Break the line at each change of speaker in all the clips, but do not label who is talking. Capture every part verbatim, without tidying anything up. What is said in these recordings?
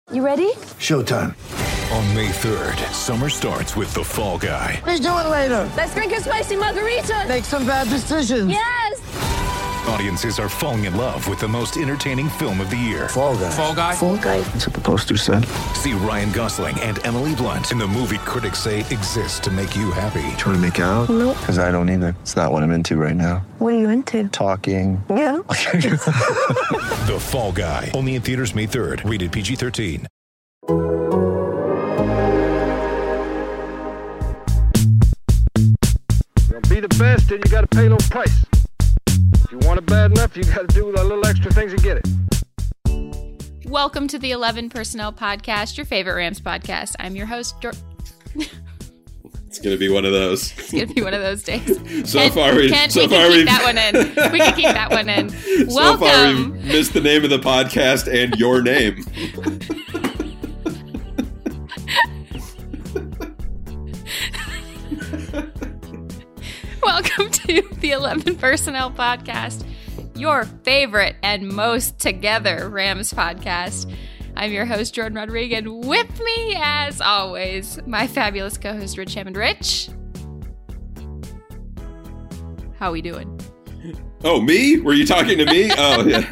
You ready?
Showtime.
On May third, summer starts with The Fall Guy.
Let's do it later.
Let's drink a spicy margarita.
Make some bad decisions.
Yes!
Audiences are falling in love with the most entertaining film of the year.
Fall Guy.
Fall Guy?
Fall Guy.
That's what the poster said.
See Ryan Gosling and Emily Blunt in the movie critics say exists to make you happy.
Trying to make it out?
Nope.
Because I don't either. It's not what I'm into right now.
What are you into?
Talking.
Yeah.
The Fall Guy. Only in theaters May third. Rated P G thirteen.
Be the best, then you gotta pay a little price. If you want it bad enough, you gotta do a little extra things and get it.
Welcome to the eleven Personnel Podcast, your favorite Rams podcast. I'm your host, George.
It's gonna be one of those.
It's gonna be one of those days.
so
Ken,
far, we,
Ken,
so
we
far
can keep
we've
that one in. We can keep that one in.
so
Welcome.
far we've missed the name of the podcast and your name.
Welcome to the eleven Personnel Podcast, your favorite and most together Rams podcast. I'm your host, Jordan Rodriguez. With me, as always, my fabulous co-host, Rich Hammond. Rich, how we doing?
Oh, me? Were you talking to me? Oh, yeah.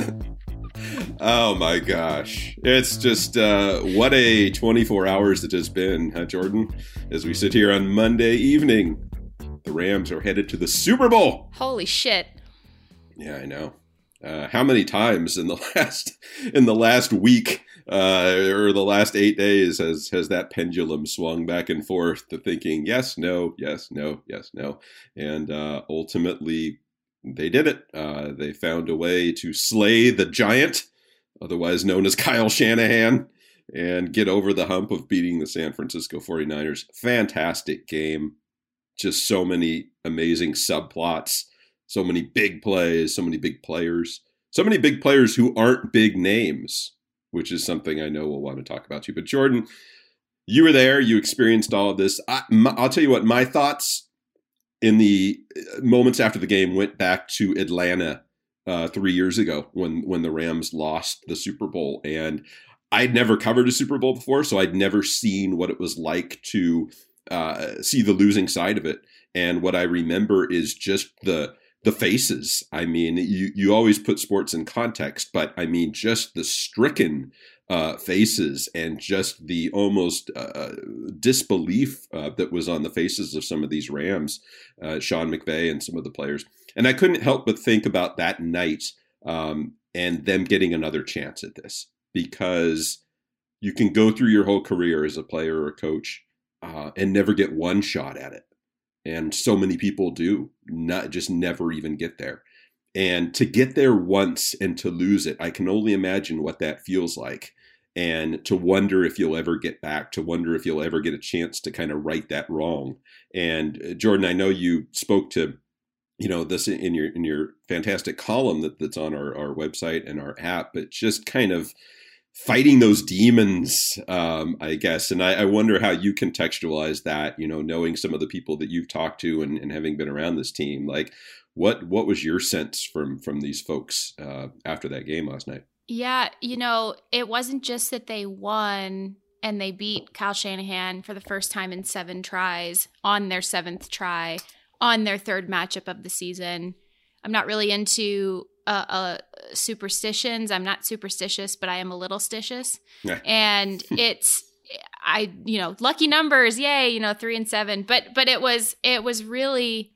Oh, my gosh. It's just, uh, what a twenty-four hours it has been, huh, Jordan? As we sit here on Monday evening, the Rams are headed to the Super Bowl.
Holy shit.
Yeah, I know. Uh, how many times in the last in the last week uh, or the last eight days has has that pendulum swung back and forth to thinking yes, no, yes, no, yes, no, and uh, ultimately they did it. Uh, they found a way to slay the giant, otherwise known as Kyle Shanahan, and get over the hump of beating the San Francisco forty-niners. Fantastic game. Just so many amazing subplots. So many big plays, so many big players, so many big players who aren't big names, which is something I know we'll want to talk about too. But Jordan, you were there, you experienced all of this. I, my, I'll tell you what, my thoughts in the moments after the game went back to Atlanta uh, three years ago when, when the Rams lost the Super Bowl. And I'd never covered a Super Bowl before, so I'd never seen what it was like to uh, see the losing side of it. And what I remember is just the The faces. I mean, you, you always put sports in context, but I mean, just the stricken uh, faces and just the almost uh, disbelief uh, that was on the faces of some of these Rams, uh, Sean McVay and some of the players. And I couldn't help but think about that night um, and them getting another chance at this, because you can go through your whole career as a player or a coach uh, and never get one shot at it. And so many people do not just never even get there. And to get there once and to lose it, I can only imagine what that feels like. And to wonder if you'll ever get back, to wonder if you'll ever get a chance to kind of right that wrong. And uh, Jordan, I know you spoke to, you know, this in your in your fantastic column that, that's on our, our website and our app, but just kind of fighting those demons, um, I guess. And I, I wonder how you contextualize that, you know, knowing some of the people that you've talked to and, and having been around this team. Like, what what was your sense from from these folks uh, after that game last night?
Yeah, you know, it wasn't just that they won and they beat Kyle Shanahan for the first time in seven tries on their seventh try on their third matchup of the season. I'm not really into Uh, uh, superstitions. I'm not superstitious, but I am a little stitious. Yeah. And it's, I, you know, lucky numbers, yay, you know, three and seven. But, but it was, it was really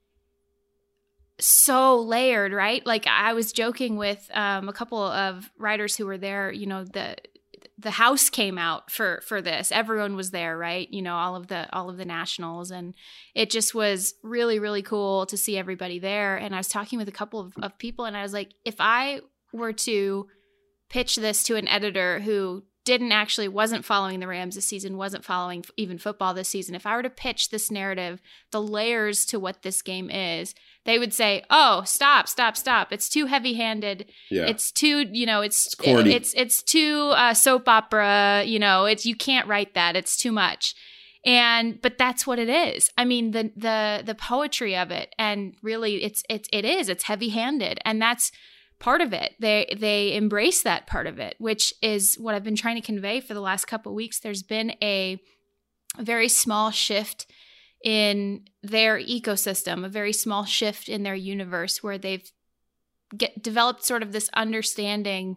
so layered, right? Like I was joking with um, a couple of writers who were there, you know, the, the house came out for, for this. Everyone was there, right? You know, all of the, all of the nationals. And it just was really, really cool to see everybody there. And I was talking with a couple of, of people and I was like, if I were to pitch this to an editor who didn't actually, wasn't following the Rams this season, wasn't following even football this season, if I were to pitch this narrative, the layers to what this game is, they would say, oh, stop, stop, stop. It's too heavy-handed. Yeah. It's too, you know, it's it's corny. It's, it's too uh, soap opera, you know, it's, you can't write that. It's too much. And, but that's what it is. I mean, the, the, the poetry of it, and really it's, it's, it is, it's heavy-handed. And that's part of it. They they embrace that part of it, which is what I've been trying to convey for the last couple of weeks. There's been a, a very small shift in their ecosystem, a very small shift in their universe where they've get developed sort of this understanding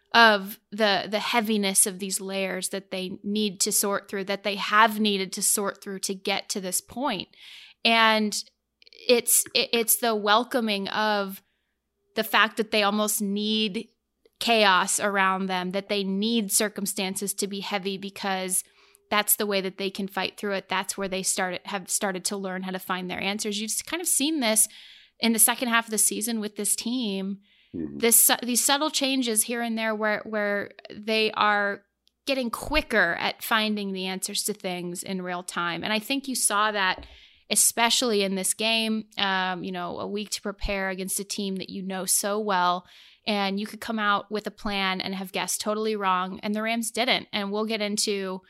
of the the heaviness of these layers that they need to sort through, that they have needed to sort through to get to this point. And it's it's the welcoming of the fact that they almost need chaos around them, that they need circumstances to be heavy because that's the way that they can fight through it. That's where they started have started to learn how to find their answers. You've kind of seen this in the second half of the season with this team. Mm-hmm. This these subtle changes here and there where where they are getting quicker at finding the answers to things in real time. And I think you saw that especially in this game, um, you know, a week to prepare against a team that you know so well. And you could come out with a plan and have guessed totally wrong. And the Rams didn't. And we'll get into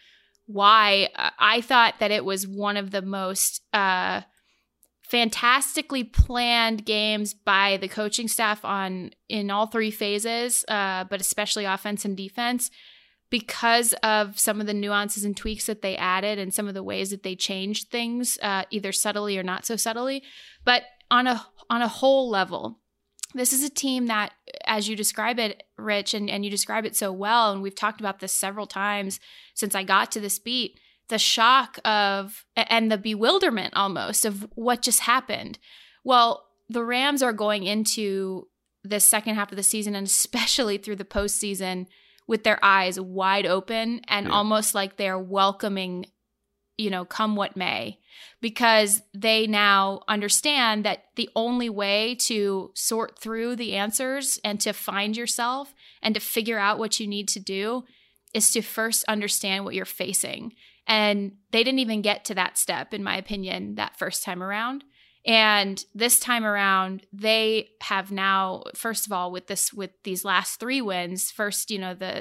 why. I thought that it was one of the most uh, fantastically planned games by the coaching staff on in all three phases, uh, but especially offense and defense, because of some of the nuances and tweaks that they added and some of the ways that they changed things, uh, either subtly or not so subtly. But on a on a whole level, this is a team that, as you describe it, Rich, and, and you describe it so well, and we've talked about this several times since I got to this beat, the shock of and the bewilderment almost of what just happened. Well, the Rams are going into the second half of the season, and especially through the postseason, with their eyes wide open and yeah. almost like they're welcoming, you know, come what may, because they now understand that the only way to sort through the answers and to find yourself and to figure out what you need to do is to first understand what you're facing. And they didn't even get to that step, in my opinion, that first time around. And this time around, they have now, first of all, with this, with these last three wins, first, you know, the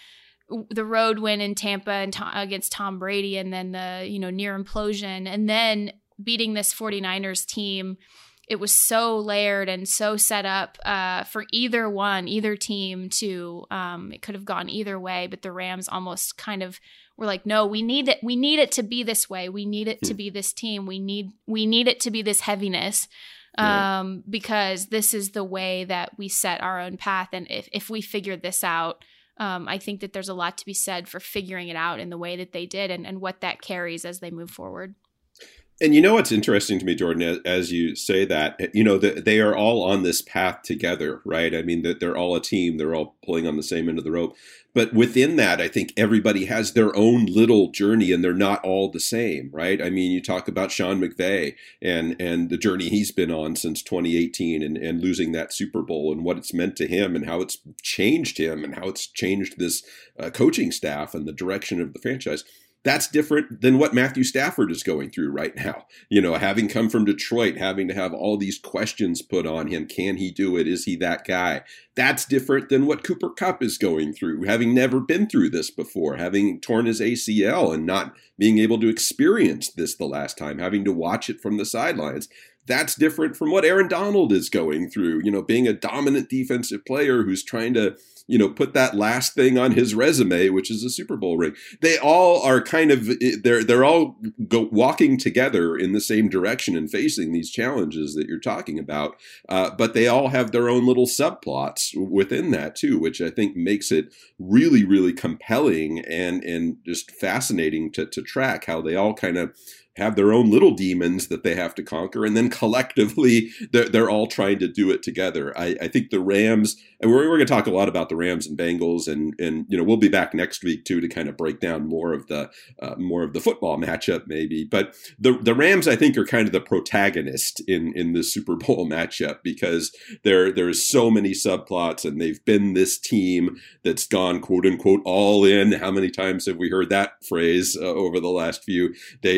the the road win in Tampa and Tom, against Tom Brady, and then the, you know, near implosion, and then beating this 49ers team. It was so layered and so set up uh, for either one, either team to, um, it could have gone either way, but the Rams almost kind of were like, no, we need it. We need it to be this way. We need it to be this team. We need, we need it to be this heaviness um, yeah. because this is the way that we set our own path. And if, if we figure this out, um, I think that there's a lot to be said for figuring it out in the way that they did and, and what that carries as they move forward.
And you know what's interesting to me, Jordan, as you say that, you know, that they are all on this path together, right? I mean, that they're all a team. They're all pulling on the same end of the rope. But within that, I think everybody has their own little journey, and they're not all the same, right? I mean, you talk about Sean McVay and and the journey he's been on since twenty eighteen and, and losing that Super Bowl and what it's meant to him and how it's changed him and how it's changed this uh, coaching staff and the direction of the franchise. That's different than what Matthew Stafford is going through right now. You know, having come from Detroit, having to have all these questions put on him. Can he do it? Is he that guy? That's different than what Cooper Kupp is going through, having never been through this before, having torn his A C L and not being able to experience this the last time, having to watch it from the sidelines. That's different from what Aaron Donald is going through, you know, being a dominant defensive player who's trying to, you know, put that last thing on his resume, which is a Super Bowl ring. They all are kind of, they're they're all go, walking together in the same direction and facing these challenges that you're talking about. Uh, but they all have their own little subplots within that too, which I think makes it really, really compelling and, and just fascinating to, to track how they all kind of have their own little demons that they have to conquer. And then collectively, they're, they're all trying to do it together. I, I think the Rams, and we're, we're going to talk a lot about the Rams and Bengals, and, and, you know, we'll be back next week too, to kind of break down more of the, uh, more of the football matchup maybe. But the, the Rams, I think, are kind of the protagonist in, in this Super Bowl matchup, because there, there's so many subplots, and they've been this team that's gone quote unquote all in. How many times have we heard that phrase uh, over the last few days or weeks?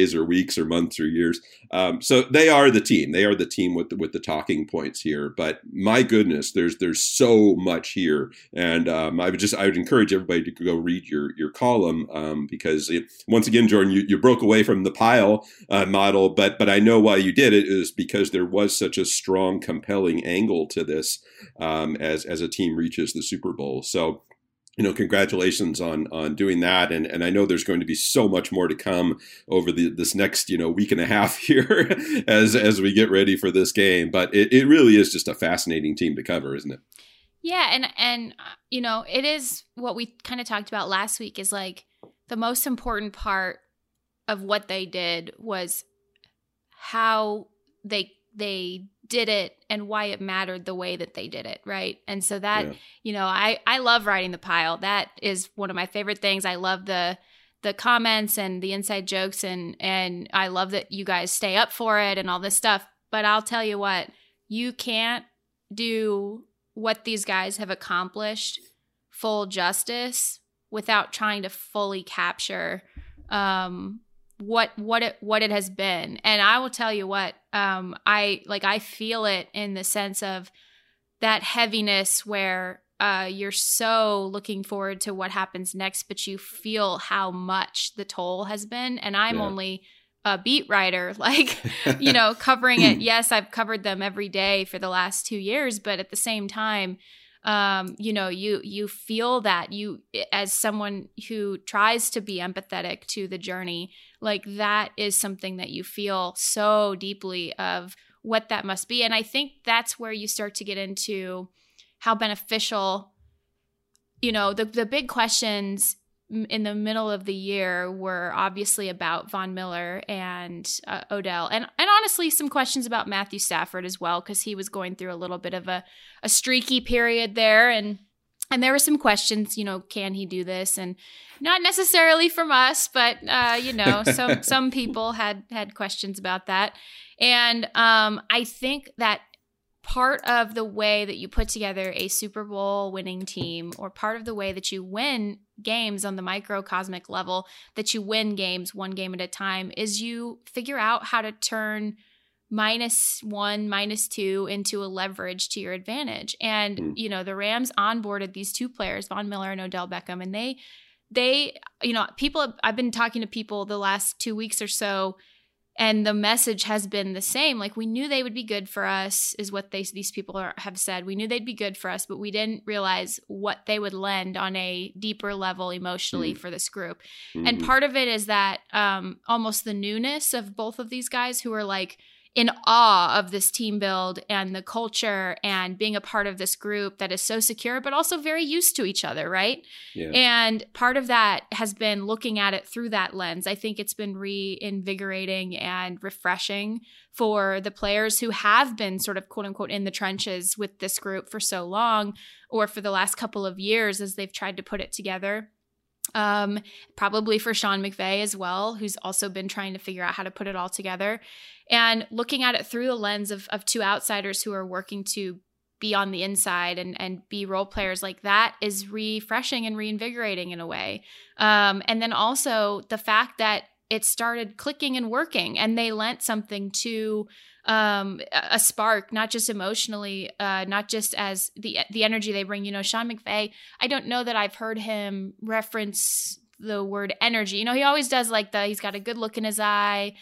weeks or months or years. Um, so they are the team. They are the team with the, with the talking points here. But my goodness, there's there's so much here, and um, I would just I would encourage everybody to go read your your column um, because it, once again, Jordan, you, you broke away from the pile uh, model, but but I know why you did it is because there was such a strong, compelling angle to this um, as as a team reaches the Super Bowl. So, you know, congratulations on on doing that. And and I know there's going to be so much more to come over the this next, you know, week and a half here as as we get ready for this game. But it, it really is just a fascinating team to cover, isn't it?
Yeah. And, and uh, you know, it is what we kind of talked about last week is like the most important part of what they did was how they they did it and why it mattered the way that they did it, right? And so that, yeah. you know, I, I love riding the pile. That is one of my favorite things. I love the the comments and the inside jokes, and and I love that you guys stay up for it and all this stuff. But I'll tell you what, you can't do what these guys have accomplished full justice without trying to fully capture um what what it what it has been. And I will tell you what, um I like I feel it in the sense of that heaviness where uh you're so looking forward to what happens next, but you feel how much the toll has been. And I'm yeah. only a beat writer, like, you know, covering it. Yes, I've covered them every day for the last two years, but at the same time, um, you know, you you feel that you, as someone who tries to be empathetic to the journey, like that is something that you feel so deeply of what that must be. And I think that's where you start to get into how beneficial, you know, the the big questions in the middle of the year were obviously about Von Miller and uh, Odell, and and honestly some questions about Matthew Stafford as well, because he was going through a little bit of a, a streaky period there, and and there were some questions, you know, can he do this? And not necessarily from us, but uh, you know, some some people had had questions about that, and um, I think that part of the way that you put together a Super Bowl winning team, or part of the way that you win games on the microcosmic level, that you win games one game at a time, is you figure out how to turn minus one, minus two into a leverage to your advantage. And, mm. you know, the Rams onboarded these two players, Von Miller and Odell Beckham, and they, they, you know, people, I've been talking to people the last two weeks or so, and the message has been the same. Like, we knew they would be good for us, is what they these people are, have said. We knew they'd be good for us, but we didn't realize what they would lend on a deeper level emotionally mm-hmm. for this group. Mm-hmm. And part of it is that um, almost the newness of both of these guys, who are like in awe of this team build and the culture and being a part of this group that is so secure, but also very used to each other, right? Yeah. And part of that has been looking at it through that lens. I think it's been reinvigorating and refreshing for the players who have been sort of quote unquote in the trenches with this group for so long, or for the last couple of years as they've tried to put it together. Um, probably for Sean McVay as well, who's also been trying to figure out how to put it all together, and looking at it through the lens of, of two outsiders who are working to be on the inside and, and be role players. Like, that is refreshing and reinvigorating in a way. Um, and then also the fact that it started clicking and working, and they lent something to um, a spark, not just emotionally, uh, not just as the the energy they bring. You know, Sean McVay, I don't know that I've heard him reference the word energy. You know, he always does like the, he's got a good look in his eye,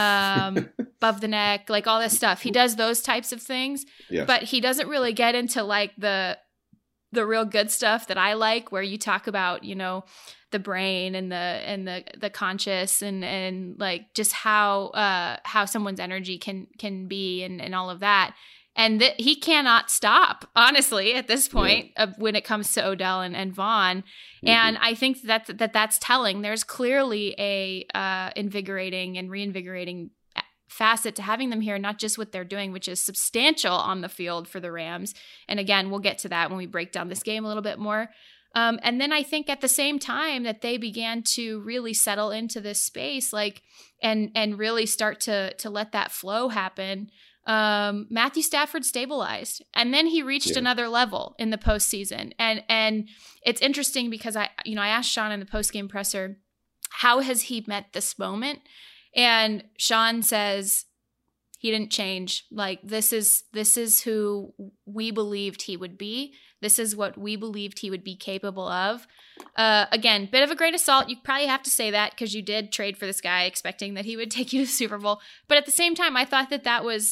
um, above the neck, like all this stuff. He does those types of things, yes. But he doesn't really get into like the the real good stuff that I like, where you talk about, you know, the brain and the and the the conscious and and like just how uh how someone's energy can can be and and all of that. And that he cannot stop, honestly, at this point, yeah. of when it comes to Odell and, and Von. Mm-hmm. And I think that, that that's telling. There's clearly a uh, invigorating and reinvigorating facet to having them here, not just what they're doing, which is substantial on the field for the Rams. And again, we'll get to that when we break down this game a little bit more. Um, and then I think at the same time that they began to really settle into this space, like, and and really start to to let that flow happen. Um, Matthew Stafford stabilized, and then he reached yeah. another level in the postseason. And and it's interesting because I, you know, I asked Sean in the postgame presser, how has he met this moment? And Sean says he didn't change. Like, this is this is who we believed he would be. This is what we believed he would be capable of. Uh, again, bit of a grain of salt. You probably have to say that because you did trade for this guy expecting that he would take you to the Super Bowl. But at the same time, I thought that that was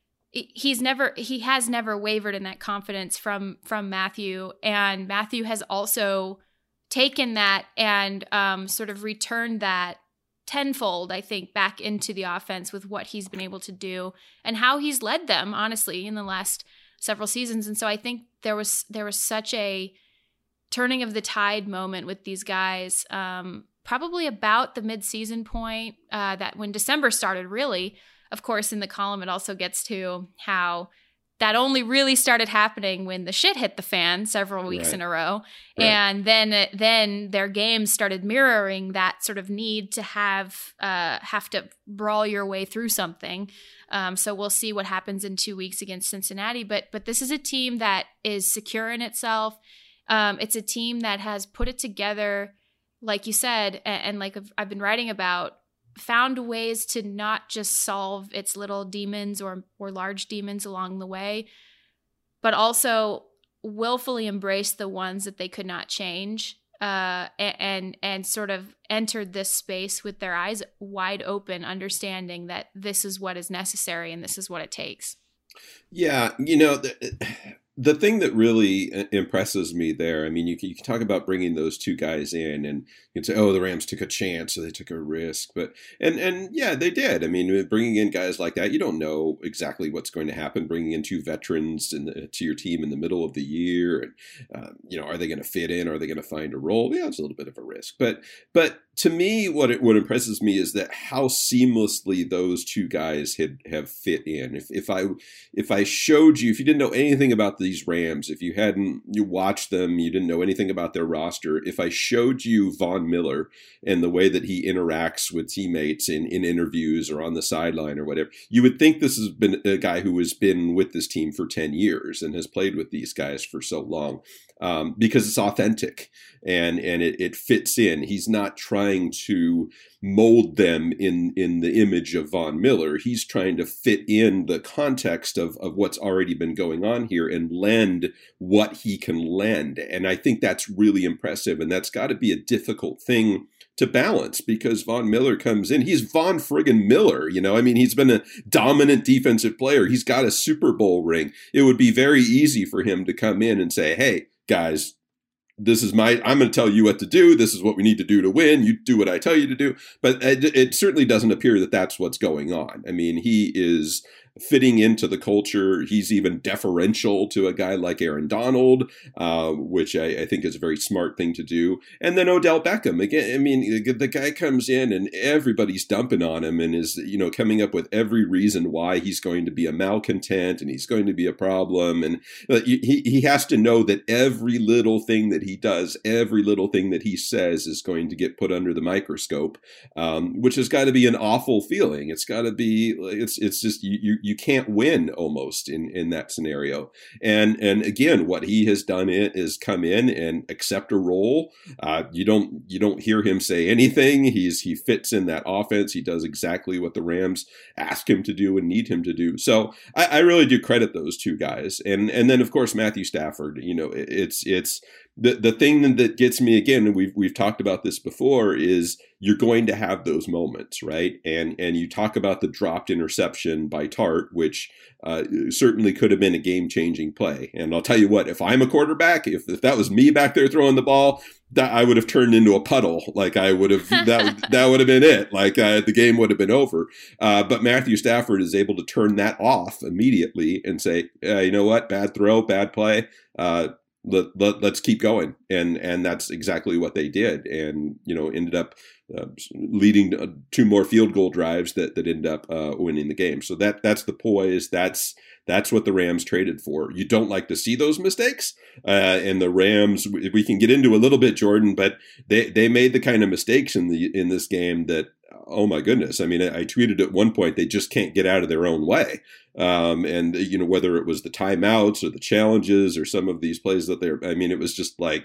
he's never he has never wavered in that confidence from from Matthew, and Matthew has also taken that and um, sort of returned that tenfold, I think, back into the offense with what he's been able to do and how he's led them, honestly, in the last several seasons. And so I think there was there was such a turning of the tide moment with these guys, um, probably about the mid-season point, uh, that when December started, really. Of course, in the column, it also gets to how that only really started happening when the shit hit the fan several weeks
right.
in a row.
Right.
And then it, then their games started mirroring that sort of need to have uh, have to brawl your way through something. Um, so we'll see what happens in two weeks against Cincinnati. But but this is a team that is secure in itself. Um, it's a team that has put it together, like you said, and, and like I've, I've been writing about, found ways to not just solve its little demons or or large demons along the way, but also willfully embrace the ones that they could not change, uh, and and sort of entered this space with their eyes wide open, understanding that this is what is necessary and this is what it takes.
Yeah, you know, the, the thing that really impresses me there, I mean, you can, you can talk about bringing those two guys in and you can say, oh, the Rams took a chance, so they took a risk. But, and, and yeah, they did. I mean, bringing in guys like that, you don't know exactly what's going to happen. Bringing in two veterans in the, to your team in the middle of the year, and, uh, you know, are they going to fit in? Are they going to find a role? Yeah, it's a little bit of a risk. But, but to me, what it, what impresses me is that how seamlessly those two guys had have fit in. If if I if I showed you, if you didn't know anything about these Rams, if you hadn't you watched them, you didn't know anything about their roster, if I showed you Von Miller and the way that he interacts with teammates in, in interviews or on the sideline or whatever, you would think this has been a guy who has been with this team for ten years and has played with these guys for so long. Um, because it's authentic and, and it, it fits in. He's not trying to mold them in, in the image of Von Miller. He's trying to fit in the context of, of what's already been going on here and lend what he can lend. And I think that's really impressive. And that's got to be a difficult thing to balance because Von Miller comes in. He's Von friggin' Miller, you know. I mean, he's been a dominant defensive player. He's got a Super Bowl ring. It would be very easy for him to come in and say, hey, guys, this is my, I'm going to tell you what to do. This is what we need to do to win. You do what I tell you to do. But it, it certainly doesn't appear that that's what's going on. I mean, he is fitting into the culture. He's even deferential to a guy like Aaron Donald, uh, which I, I think is a very smart thing to do. And then Odell Beckham, again, I mean, the guy comes in and everybody's dumping on him and is, you know, coming up with every reason why he's going to be a malcontent and he's going to be a problem. And he, he has to know that every little thing that he does, every little thing that he says is going to get put under the microscope, um, which has got to be an awful feeling. It's got to be, it's, it's just, you, you You can't win almost in, in that scenario. And and again, what he has done is come in and accept a role. Uh, you don't you don't hear him say anything. He's he fits in that offense. He does exactly what the Rams ask him to do and need him to do. So I, I really do credit those two guys. And and then of course Matthew Stafford. You know, it, it's it's the the thing that gets me again, and we've we've talked about this before, is you're going to have those moments, right? And and you talk about the dropped interception by Tart, which uh, certainly could have been a game-changing play. And I'll tell you what, if I'm a quarterback, if, if that was me back there throwing the ball, that I would have turned into a puddle. Like I would have, that that would have been it. Like uh, the game would have been over. Uh, but Matthew Stafford is able to turn that off immediately and say, uh, you know what, bad throw, bad play. Uh, Let, let, let's keep going. And and that's exactly what they did. And, you know, ended up uh, leading to two more field goal drives that, that ended up uh, winning the game. So that that's the poise. That's that's what the Rams traded for. You don't like to see those mistakes. Uh, and the Rams, we, we can get into a little bit, Jordan, but they, they made the kind of mistakes in the in this game that, oh my goodness. I mean, I, I tweeted at one point, they just can't get out of their own way. Um, and, you know, whether it was the timeouts or the challenges or some of these plays that they're, I mean, it was just like,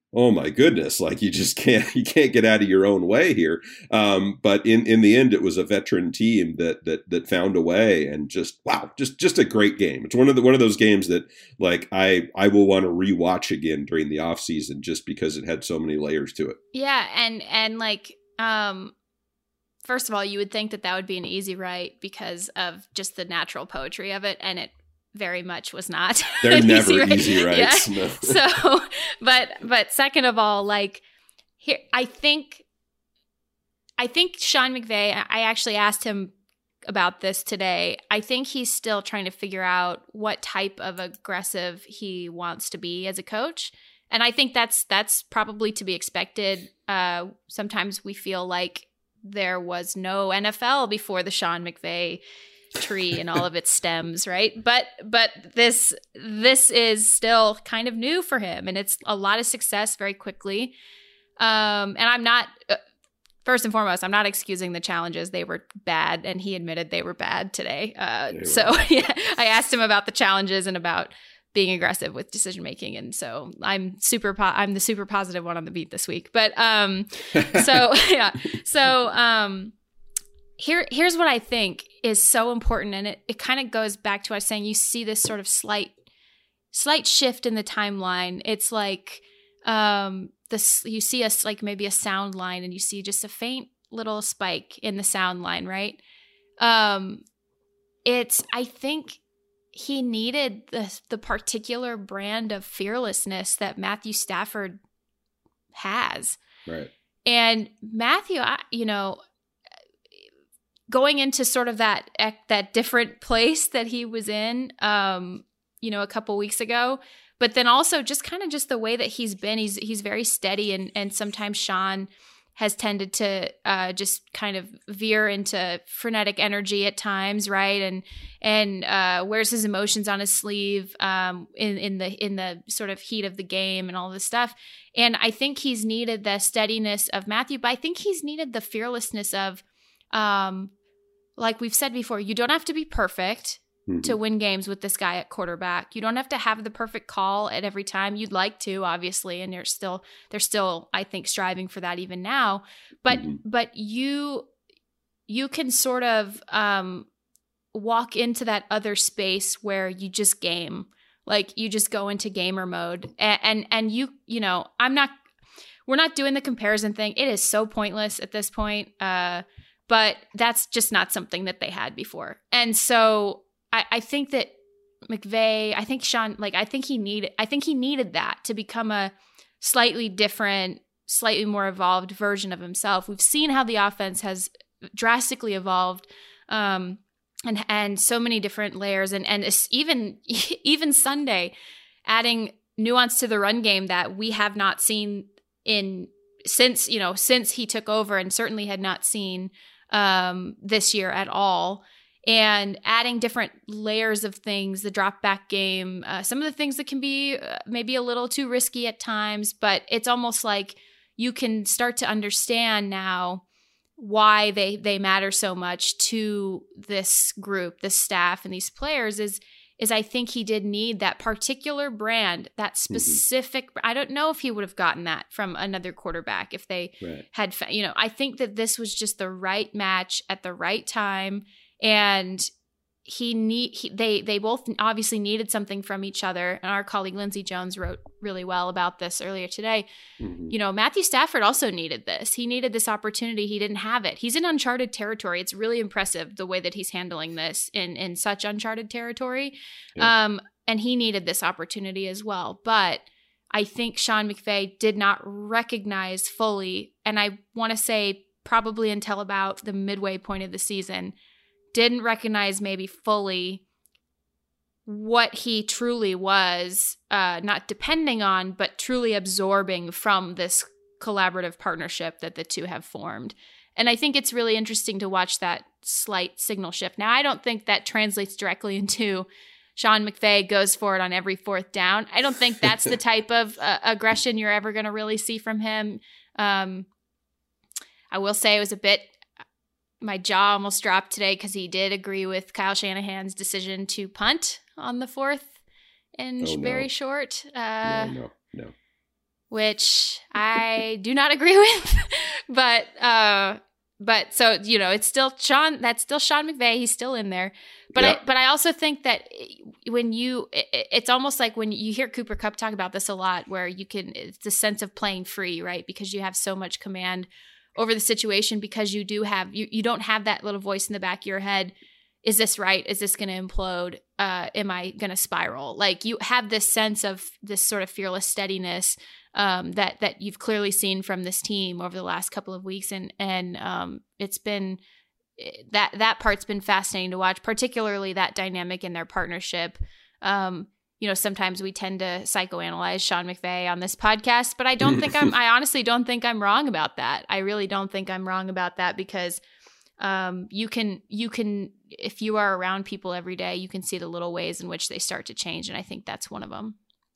oh my goodness, like you just can't, you can't get out of your own way here. Um, but in, in the end, it was a veteran team that, that, that found a way, and just, wow, just, just a great game. It's one of the, one of those games that like I, I will want to rewatch again during the off season, just because it had so many layers to it.
Yeah. And, and like, um, first of all, you would think that that would be an easy write because of just the natural poetry of it. And it very much was not.
They're never
easy,
easy writes.
Yeah.
No.
So, but, but second of all, like here, I think, I think Sean McVay, I actually asked him about this today. I think he's still trying to figure out what type of aggressive he wants to be as a coach. And I think that's, that's probably to be expected. Uh, sometimes we feel like there was no N F L before the Sean McVay tree and all of its stems, right? But but this this is still kind of new for him, and it's a lot of success very quickly. Um, and I'm not uh, first and foremost, I'm not excusing the challenges. They were bad, and he admitted they were bad today. Uh, so yeah, I asked him about the challenges and about being aggressive with decision making, and so I'm super po- I'm the super positive one on the beat this week. But um, so yeah, so um. Here, here's what I think is so important, and it, it kind of goes back to what I was saying. You see this sort of slight, slight shift in the timeline. It's like um, this. You see us like maybe a sound line, and you see just a faint little spike in the sound line, right? Um, it's. I think he needed the the particular brand of fearlessness that Matthew Stafford has,
right?
And Matthew, I, you know. Going into sort of that that different place that he was in, um, you know, a couple weeks ago, but then also just kind of just the way that he's been. He's he's very steady, and and sometimes Sean has tended to uh, just kind of veer into frenetic energy at times, right? And and uh, wears his emotions on his sleeve um, in in the in the sort of heat of the game and all this stuff. And I think he's needed the steadiness of Matthew, but I think he's needed the fearlessness of. Um, Like we've said before, you don't have to be perfect mm-hmm. to win games with this guy at quarterback. You don't have to have the perfect call at every time. You'd like to, obviously, and they're still they're still, I think, striving for that even now. But mm-hmm. but you you can sort of um, walk into that other space where you just game, like you just go into gamer mode, and and, and you you know I'm not we're not doing the comparison thing. It is so pointless at this point. Uh, But that's just not something that they had before. And so I, I think that McVay, I think Sean, like, I think he needed, I think he needed that to become a slightly different, slightly more evolved version of himself. We've seen how the offense has drastically evolved, um, and, and so many different layers. And, and even, even Sunday, adding nuance to the run game that we have not seen in since, you know, since he took over, and certainly had not seen um, this year at all, and adding different layers of things, the drop back game, uh, some of the things that can be uh, maybe a little too risky at times, but it's almost like you can start to understand now why they, they matter so much to this group, this staff, and these players is, is I think he did need that particular brand, that specific, mm-hmm. I don't know if he would have gotten that from another quarterback if they right. had, you know, I think that this was just the right match at the right time. And he need he, they they both obviously needed something from each other. And our colleague Lindsey Jones wrote really well about this earlier today. Mm-hmm. You know, Matthew Stafford also needed this. He needed this opportunity. He didn't have it. He's in uncharted territory. It's really impressive the way that he's handling this in in such uncharted territory. Yeah. Um, and he needed this opportunity as well. But I think Sean McVay did not recognize fully, and I want to say probably until about the midway point of the season, didn't recognize maybe fully what he truly was, uh, not depending on, but truly absorbing from this collaborative partnership that the two have formed. And I think it's really interesting to watch that slight signal shift. Now, I don't think that translates directly into Sean McVay goes for it on every fourth down. I don't think that's the type of uh, aggression you're ever going to really see from him. Um, I will say it was a bit... My jaw almost dropped today because he did agree with Kyle Shanahan's decision to punt on the fourth and
oh, no.
very short. Uh,
no, no, no.
which I do not agree with. but uh, but so you know, it's still Sean. That's still Sean McVay. He's still in there. But yeah. I but I also think that when you, it, it's almost like when you hear Cooper Kupp talk about this a lot, where you can, it's the sense of playing free, right? Because you have so much command over the situation, because you do have, you, you don't have that little voice in the back of your head. Is this right? Is this going to implode? Uh, am I going to spiral? Like, you have this sense of this sort of fearless steadiness um, that that you've clearly seen from this team over the last couple of weeks, and and um, it's been. That that part's been fascinating to watch, particularly that dynamic in their partnership. Um, you know, sometimes we tend to psychoanalyze Sean McVay on this podcast, but I don't think I'm, I honestly don't think I'm wrong about that. I really don't think I'm wrong about that, because um, you can, you can, if you are around people every day, you can see the little ways in which they start to change. And I think that's one of them.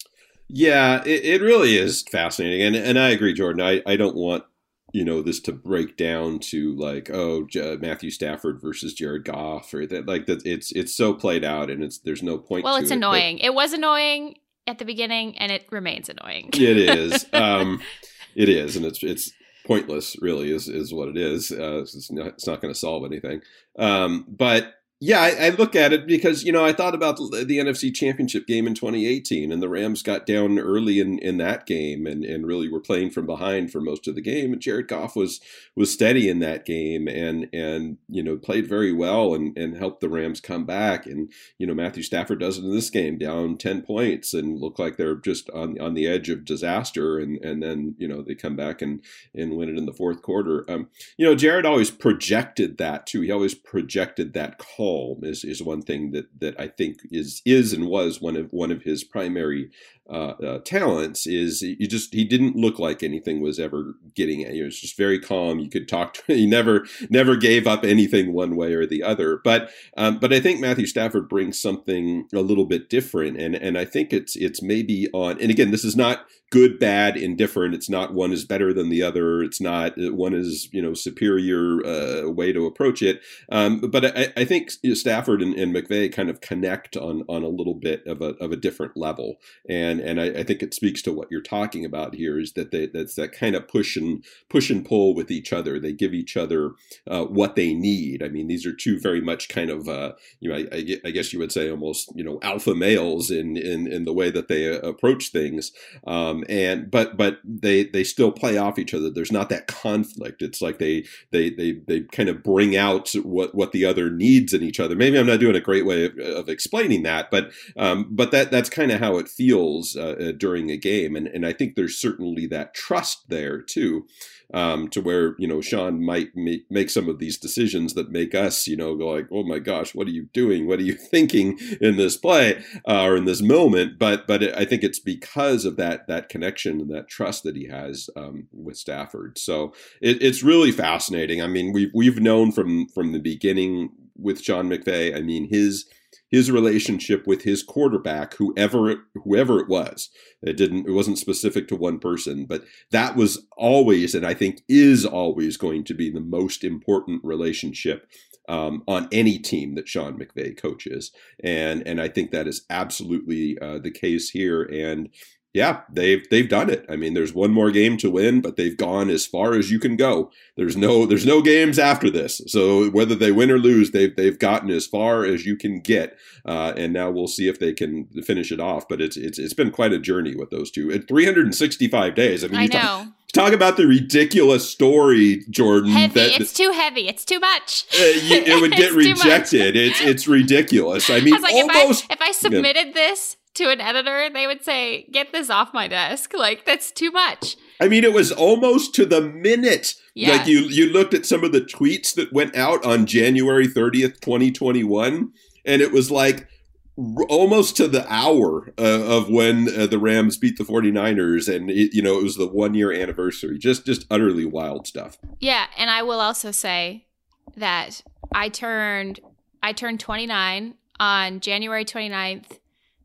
Yeah, it, it really is fascinating. And and I agree, Jordan. I, I don't want, you know, this to break down to like, oh, J- Matthew Stafford versus Jared Goff, or that, like that. It's it's so played out, and it's there's no point.
Well,
to
it's
it,
annoying. It was annoying at the beginning, and it remains annoying.
It is. Um, it is, and it's it's pointless. Really, is is what it is. Uh, it's not it's not going to solve anything. Um, but. Yeah, I, I look at it because, you know, I thought about the, the N F C Championship game in twenty eighteen, and the Rams got down early in, in that game and, and really were playing from behind for most of the game. And Jared Goff was was steady in that game and, and you know, played very well and, and helped the Rams come back. And, you know, Matthew Stafford does it in this game, down ten points and look like they're just on on the edge of disaster. And, and then, you know, they come back and, and win it in the fourth quarter. Um, you know, Jared always projected that, too. He always projected that call. Is, is one thing that, that I think is is and was one of one of his primary uh, uh, talents. Is you just he didn't look like anything was ever getting at. He was just very calm. You could talk to him. He never never gave up anything one way or the other. But um, but I think Matthew Stafford brings something a little bit different, and and I think it's it's maybe on. And again, this is not good, bad, indifferent. It's not one is better than the other. It's not one is, you know, superior uh, way to approach it. Um, but I, I think Stafford and, and McVay kind of connect on on a little bit of a of a different level. And and I, I think it speaks to what you're talking about here, is that they, that's that kind of push and push and pull with each other. They give each other uh, what they need. I mean, these are two very much kind of, uh, you know, I, I guess you would say almost, you know, alpha males in in, in the way that they uh, approach things. Um, And but but they they still play off each other. There's not that conflict. It's like they they they they kind of bring out what what the other needs in each other. Maybe I'm not doing a great way of, of explaining that, but um, but that that's kind of how it feels uh, during a game. And and I think there's certainly that trust there too. Um, to where, you know, Sean might make, make some of these decisions that make us, you know, go like, oh my gosh, what are you doing? What are you thinking in this play uh, or in this moment? But but it, I think it's because of that that connection and that trust that he has um, with Stafford. So it, it's really fascinating. I mean, we've we've known from from the beginning with Sean McVay. I mean, his. His relationship with his quarterback, whoever it, whoever it was, it didn't, it wasn't specific to one person, but that was always, and I think is always going to be the most important relationship um, on any team that Sean McVay coaches, and and I think that is absolutely uh, the case here. And yeah, they've they've done it. I mean, there's one more game to win, but they've gone as far as you can go. There's no there's no games after this. So whether they win or lose, they've they've gotten as far as you can get. Uh, and now we'll see if they can finish it off. But it's it's it's been quite a journey with those two. In three hundred sixty-five days. I mean,
I
you
know.
Talk, talk about the ridiculous story, Jordan.
Heavy.
That,
it's too heavy. It's too much.
Uh, you, it would get
It's too much.
rejected. It's it's ridiculous. I mean,
I was like,
almost.
if I, if I submitted this to an editor, they would say, get this off my desk. Like, that's too much.
I mean, it was almost to the minute.
Yeah.
Like you, you looked at some of the tweets that went out on January thirtieth, twenty twenty-one, and it was like r- almost to the hour uh, of when uh, the Rams beat the 49ers. And, it, you know, it was the one year anniversary. Just, just utterly wild stuff.
Yeah. And I will also say that I turned, I turned twenty-nine on January twenty-ninth.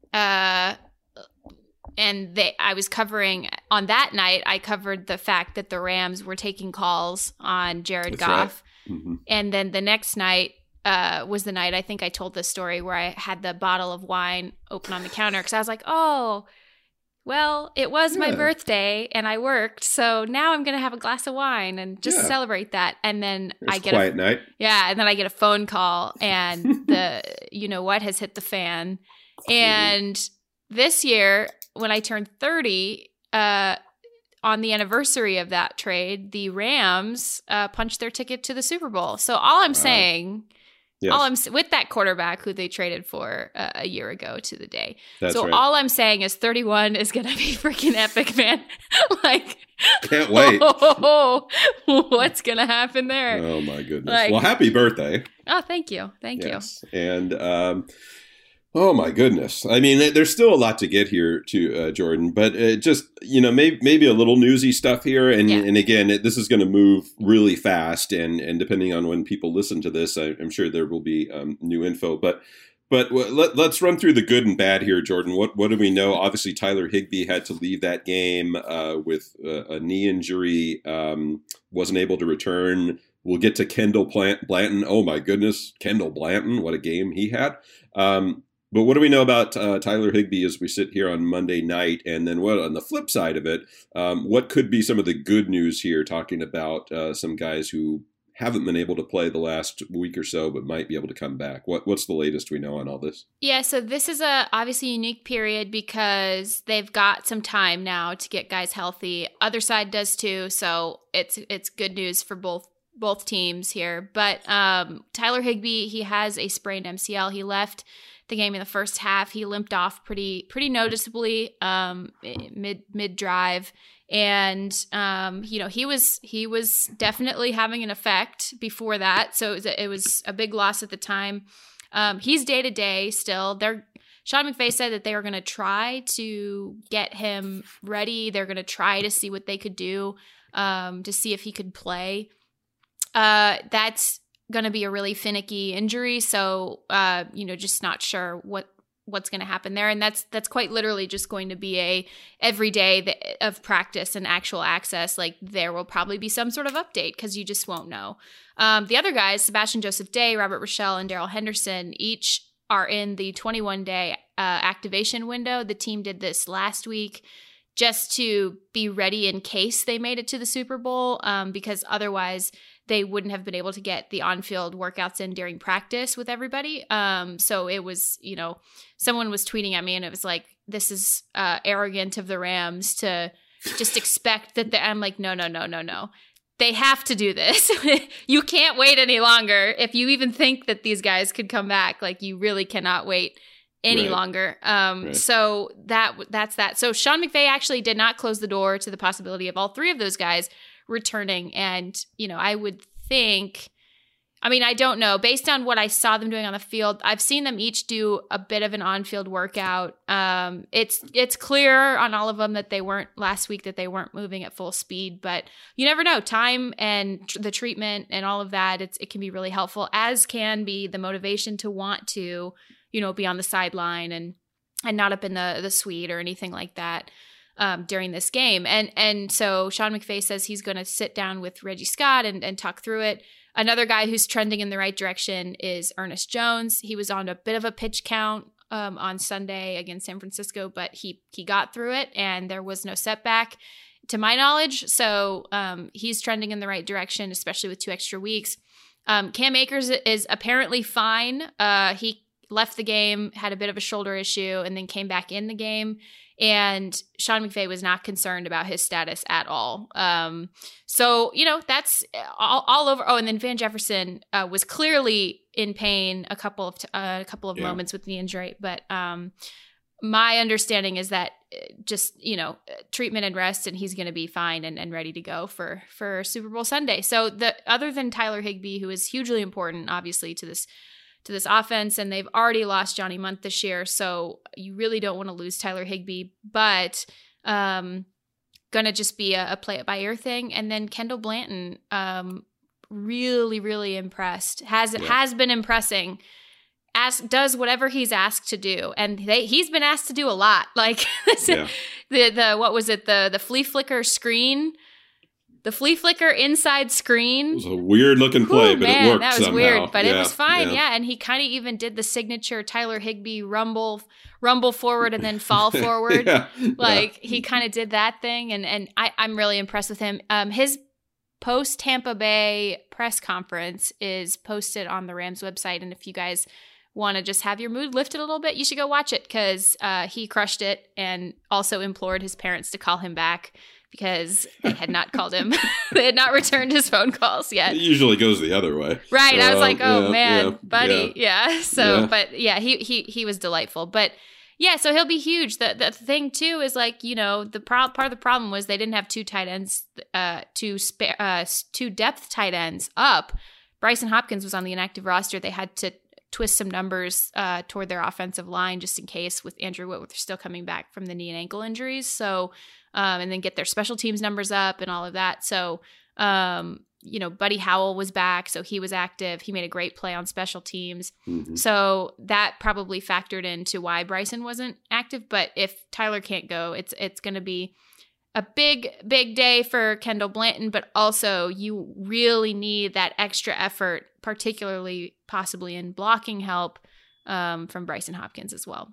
Uh, and they, I was covering on that night, I covered the fact that the Rams were taking calls on Jared
That's
Goff.
right. Mm-hmm.
And then the next night uh, was the night, I think I told this story where I had the bottle of wine open on the counter because I was like, oh, well, it was my
Yeah.
birthday and I worked, so now I'm going to have a glass of wine and just
Yeah.
celebrate that. And then
It's
I
a
get
quiet
a
night.
yeah, and then I get a phone call and the you know what has hit the fan. And this year when I turned thirty, uh on the anniversary of that trade, the Rams uh, punched their ticket to the Super Bowl. So all I'm
Wow.
saying,
Yes,
all I'm s- with that quarterback who they traded for uh, a year ago to the day.
that's
so
right.
all I'm saying is thirty-one is going to be freaking epic, man. Like,
Can't wait.
what's going to happen there?
Oh my goodness.
Like-
well, happy birthday.
Oh, thank you. Thank
Yes. And um, oh my goodness. I mean, there's still a lot to get here to uh, Jordan, but uh, just, you know, maybe, maybe a little newsy stuff here. And,
Yeah.
and again, it, this is going to move really fast. And, and depending on when people listen to this, I, I'm sure there will be um, new info, but But w- let, let's run through the good and bad here, Jordan. What what do we know? Obviously, Tyler Higbee had to leave that game uh, with a, a knee injury, um, wasn't able to return. We'll get to Kendall Plant- Blanton. Oh, my goodness. Kendall Blanton, what a game he had. Um, but what do we know about uh, Tyler Higbee as we sit here on Monday night? And then what on the flip side of it, um, what could be some of the good news here, talking about uh, some guys who haven't been able to play the last week or so, but might be able to come back. What What's the latest we know on all this?
Yeah, so this is a obviously unique period because they've got some time now to get guys healthy. Other side does too, so it's it's good news for both both teams here. But um, Tyler Higbee, he has a sprained M C L. He left the game in the first half. He limped off pretty pretty noticeably um, mid mid drive. And um, you know, he was he was definitely having an effect before that. So it was a, it was a big loss at the time. Um, he's day to day still. They're Sean McVay said that they were going to try to get him ready. They're going to try to see what they could do um, to see if he could play. Uh, that's going to be a really finicky injury. So uh, you know, just not sure what. what's going to happen there. And that's, that's quite literally just going to be a every day th- of practice and actual access. Like there will probably be some sort of update because you just won't know. Um, the other guys, Sebastian Joseph Day, Robert Rochelle, and Daryl Henderson, each are in the twenty-one day uh, activation window. The team did this last week just to be ready in case they made it to the Super Bowl, um, because otherwise they wouldn't have been able to get the on-field workouts in during practice with everybody. Um, so it was, you know, someone was tweeting at me and it was like, this is uh, arrogant of the Rams to just expect that the, I'm like, no, no, no, no, no. They have to do this. You can't wait any longer. If you even think that these guys could come back, like you really cannot wait any
Right.
longer. Um,
Right.
So that that's that. So Sean McVay actually did not close the door to the possibility of all three of those guys returning. And, you know, I would think, I mean, I don't know. Based on what I saw them doing on the field, I've seen them each do a bit of an on-field workout. Um, it's it's clear on all of them that they weren't, last week, that they weren't moving at full speed. But you never know. Time and tr- the treatment and all of that, it's, it can be really helpful, as can be the motivation to want to, you know, be on the sideline and and not up in the, the suite or anything like that. Um, during this game. And and so Sean McVay says he's going to sit down with Reggie Scott and, and talk through it. Another guy who's trending in the right direction is Ernest Jones. He was on a bit of a pitch count um, on Sunday against San Francisco, but he he got through it and there was no setback to my knowledge. So um, he's trending in the right direction, especially with two extra weeks. Um, Cam Akers is apparently fine. Uh, he left the game, had a bit of a shoulder issue, and then came back in the game. And Sean McVay was not concerned about his status at all. Um, so, you know, that's all, all over. Oh, and then Van Jefferson uh, was clearly in pain a couple of t- uh, a couple of
Yeah.
moments with the injury. But um, my understanding is that just, you know, treatment and rest, and he's going to be fine and, and ready to go for, for Super Bowl Sunday. So the other than Tyler Higbee, who is hugely important, obviously, to this to this offense, and they've already lost Johnny Munt this year, so you really don't want to lose Tyler Higbee, but um, gonna just be a, a play it by ear thing. And then Kendall Blanton, um, really, really impressed, has
Yeah.
has been impressing, ask does whatever he's asked to do, and they he's been asked to do a lot. Like
Yeah.
the the what was it the the flea flicker screen The flea flicker inside screen.
It was a weird looking play,
Ooh,
but
man,
it worked
that was
somehow.
weird, but
yeah,
it was fine.
Yeah.
Yeah. And he kind of even did the signature Tyler Higbee rumble, rumble forward and then fall forward.
yeah,
like
yeah.
he kind of did that thing. And, and I, I'm really impressed with him. Um, his post Tampa Bay press conference is posted on the Rams website. And if you guys want to just have your mood lifted a little bit, you should go watch it because uh, he crushed it and also implored his parents to call him back because they had not called him. They had not returned his phone calls yet.
It usually goes the other way.
Right. I was
Uh,
like, oh,
yeah,
man,
yeah,
buddy. Yeah.
yeah.
So,
Yeah.
but yeah, he, he, he was delightful. But yeah, so he'll be huge. The, the thing, too, is like, you know, the pro- part of the problem was they didn't have two tight ends, uh, two, spa- uh, two depth tight ends up. Bryson Hopkins was on the inactive roster. They had to twist some numbers uh, toward their offensive line just in case with Andrew Whitworth still coming back from the knee and ankle injuries. So, um, and then get their special teams numbers up and all of that. So, um, you know, Buddy Howell was back, so he was active. He made a great play on special teams.
Mm-hmm.
So that probably factored into why Bryson wasn't active. But if Tyler can't go, it's it's going to be a big, big day for Kendall Blanton, but also you really need that extra effort, particularly possibly in blocking help um, from Bryson Hopkins as well.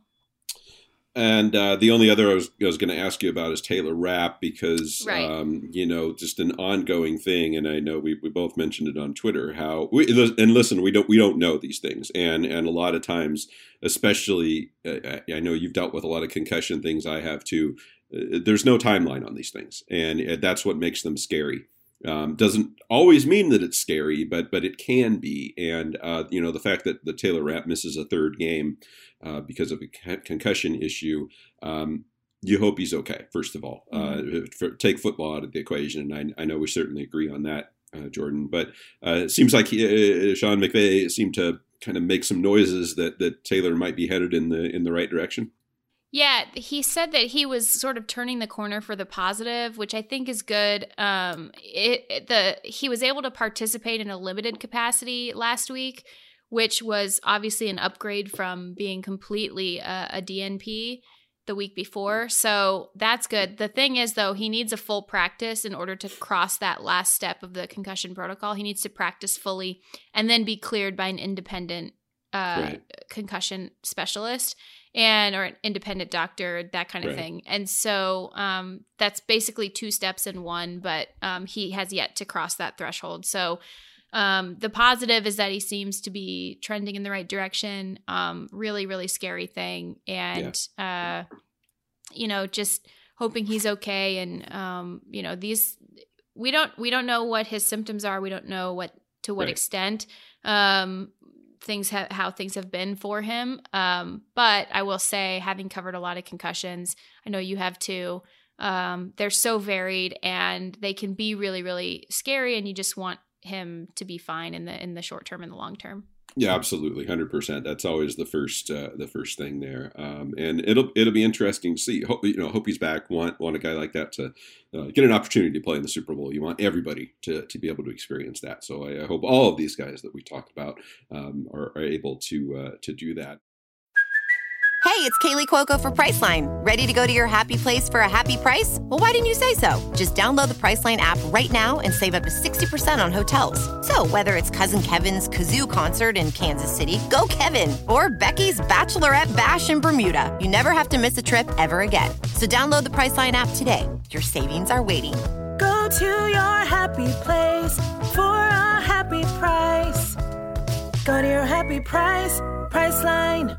And uh, the only other I was, I was going to ask you about is Taylor Rapp because,
Right.
um, you know, just an ongoing thing. And I know we, we both mentioned it on Twitter, how we, and listen, we don't, we don't know these things. And, and a lot of times, especially, uh, I know you've dealt with a lot of concussion things. I have too. Uh, there's no timeline on these things. And that's what makes them scary. Um, doesn't always mean that it's scary, but but it can be. And, uh, you know, the fact that the Taylor Rapp misses a third game uh, because of a con- concussion issue, um, you hope he's okay, first of all. Mm-hmm. Uh, for, take football out of the equation, and I, I know we certainly agree on that, uh, Jordan. But uh, it seems like he, uh, Sean McVay seemed to kind of make some noises that, that Taylor might be headed in the in the right direction.
Yeah, he said that he was sort of turning the corner for the positive, which I think is good. Um, it, it, the he was able to participate in a limited capacity last week, which was obviously an upgrade from being completely a, a D N P the week before. So that's good. The thing is, though, he needs a full practice in order to cross that last step of the concussion protocol. He needs to practice fully and then be cleared by an independent uh,
Right.
concussion specialist. And or an independent doctor, that kind of
Right.
thing. And so um, that's basically two steps in one, but um, he has yet to cross that threshold. So um, the positive is that he seems to be trending in the right direction. Um, really, really scary thing. And, uh, you know, just hoping he's okay. And, um, you know, these, we don't, we don't know what his symptoms are. We don't know what, to what
Right.
extent. Um, things ha- how things have been for him. Um, but I will say, having covered a lot of concussions, I know you have too, um, they're so varied and they can be really, really scary, and you just want him to be fine in the in the short term and the long term.
Yeah, absolutely, one hundred percent. That's always the first, uh, the first thing there, um, and it'll it'll be interesting to see. Hope, you know, hope he's back. Want want a guy like that to uh, get an opportunity to play in the Super Bowl. You want everybody to to be able to experience that. So I, I hope all of these guys that we talked about um, are, are able to uh, to do that.
Hey, it's Kaylee Cuoco for Priceline. Ready to go to your happy place for a happy price? Well, why didn't you say so? Just download the Priceline app right now and save up to sixty percent on hotels. So whether it's Cousin Kevin's Kazoo Concert in Kansas City, go Kevin, or Becky's Bachelorette Bash in Bermuda, you never have to miss a trip ever again. So download the Priceline app today. Your savings are waiting.
Go to your happy place for a happy price. Go to your happy price, Priceline.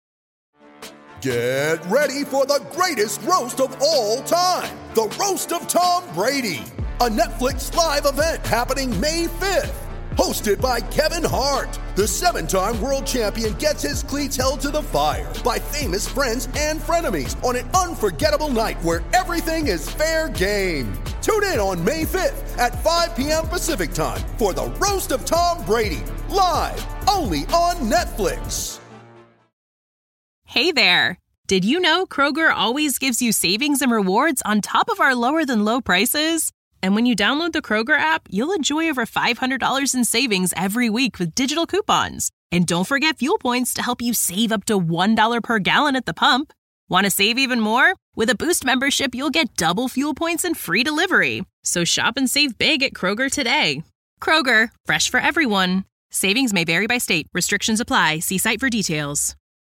Get ready for the greatest roast of all time, the Roast of Tom Brady, a Netflix live event happening May fifth. Hosted by Kevin Hart, the seven-time world champion gets his cleats held to the fire by famous friends and frenemies on an unforgettable night where everything is fair game. Tune in on May fifth at five p.m. Pacific time for the Roast of Tom Brady, live only on Netflix.
Hey there! Did you know Kroger always gives you savings and rewards on top of our lower-than-low prices? And when you download the Kroger app, you'll enjoy over five hundred dollars in savings every week with digital coupons. And don't forget fuel points to help you save up to one dollar per gallon at the pump. Want to save even more? With a Boost membership, you'll get double fuel points and free delivery. So shop and save big at Kroger today. Kroger, fresh for everyone. Savings may vary by state. Restrictions apply. See site for details.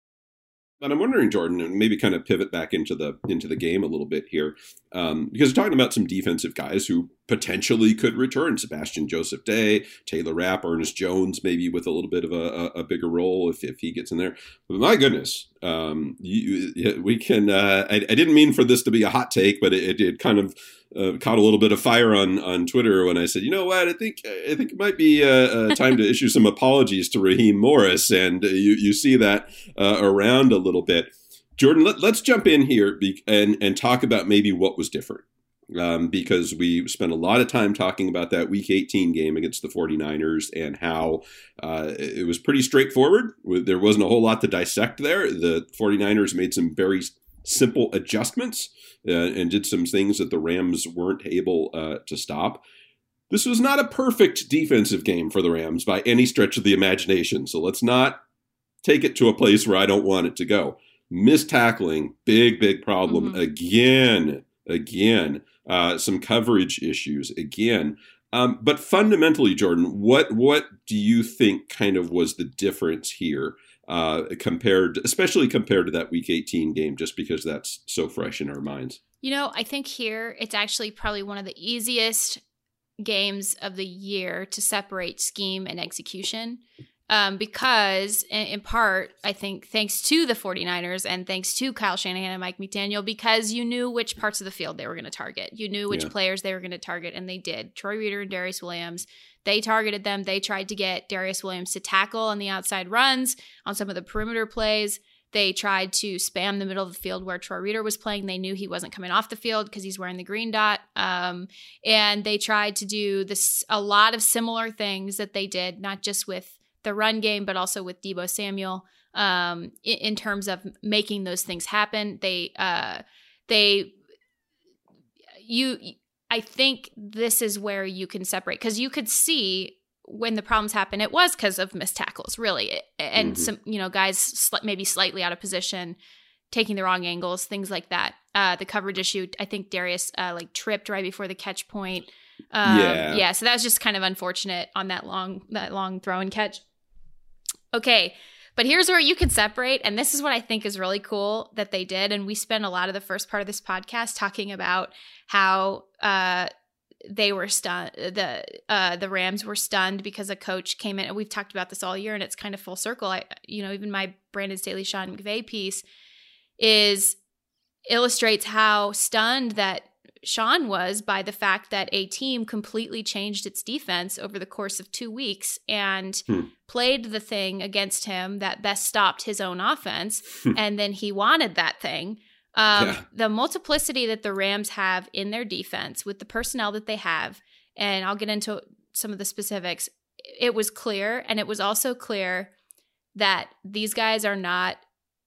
But I'm wondering, Jordan, and maybe kind of pivot back into the into the game a little bit here, um, because we're talking about some defensive guys who potentially could return. Sebastian Joseph Day, Taylor Rapp, Ernest Jones, maybe with a little bit of a, a bigger role if, if he gets in there. But my goodness, um, you, we can. Uh, I, I didn't mean for this to be a hot take, but it, it kind of uh, caught a little bit of fire on on Twitter when I said, you know what, I think I think it might be uh, uh, time to issue some apologies to Raheem Morris, and uh, you you see that uh, around a little bit. Jordan, let, let's jump in here be, and and talk about maybe what was different. Um, because we spent a lot of time talking about that Week eighteen game against the 49ers and how uh, it was pretty straightforward. There wasn't a whole lot to dissect there. The 49ers made some very simple adjustments uh, and did some things that the Rams weren't able uh, to stop. This was not a perfect defensive game for the Rams by any stretch of the imagination, so let's not take it to a place where I don't want it to go. Missed tackling, big, big problem mm-hmm. again, again. Uh, some coverage issues again. Um, but fundamentally, Jordan, what what do you think kind of was the difference here uh, compared, especially compared to that Week eighteen game, just because that's so fresh in our minds?
You know, I think here it's actually probably one of the easiest games of the year to separate scheme and execution. Um, because in, in part, I think thanks to the 49ers and thanks to Kyle Shanahan and Mike McDaniel, because you knew which parts of the field they were going to target. You knew which yeah. players they were going to target, and they did. Troy Reeder and Darius Williams, they targeted them. They tried to get Darius Williams to tackle on the outside runs, on some of the perimeter plays. They tried to spam the middle of the field where Troy Reeder was playing. They knew he wasn't coming off the field because he's wearing the green dot. Um, and they tried to do this a lot of similar things that they did, not just with the run game, but also with Deebo Samuel, um, in, in terms of making those things happen. They, uh, they, you, I think this is where you can separate, because you could see when the problems happen, it was because of missed tackles, really, and mm-hmm. some, you know, guys sl- maybe slightly out of position, taking the wrong angles, things like that. Uh, the coverage issue, I think Darius uh, like tripped right before the catch point. Um, yeah, yeah. So that was just kind of unfortunate on that long, that long throw and catch. Okay, but here's where you can separate, and this is what I think is really cool that they did, and we spent a lot of the first part of this podcast talking about how uh, they were stunned, the uh, the Rams were stunned because a coach came in, and we've talked about this all year, and it's kind of full circle. I, you know, even my Brandon Staley, Sean McVay piece is illustrates how stunned that Sean was by the fact that a team completely changed its defense over the course of two weeks and hmm. played the thing against him that best stopped his own offense. And then he wanted that thing. Um, yeah. The multiplicity that the Rams have in their defense with the personnel that they have, and I'll get into some of the specifics, it was clear. And it was also clear that these guys are not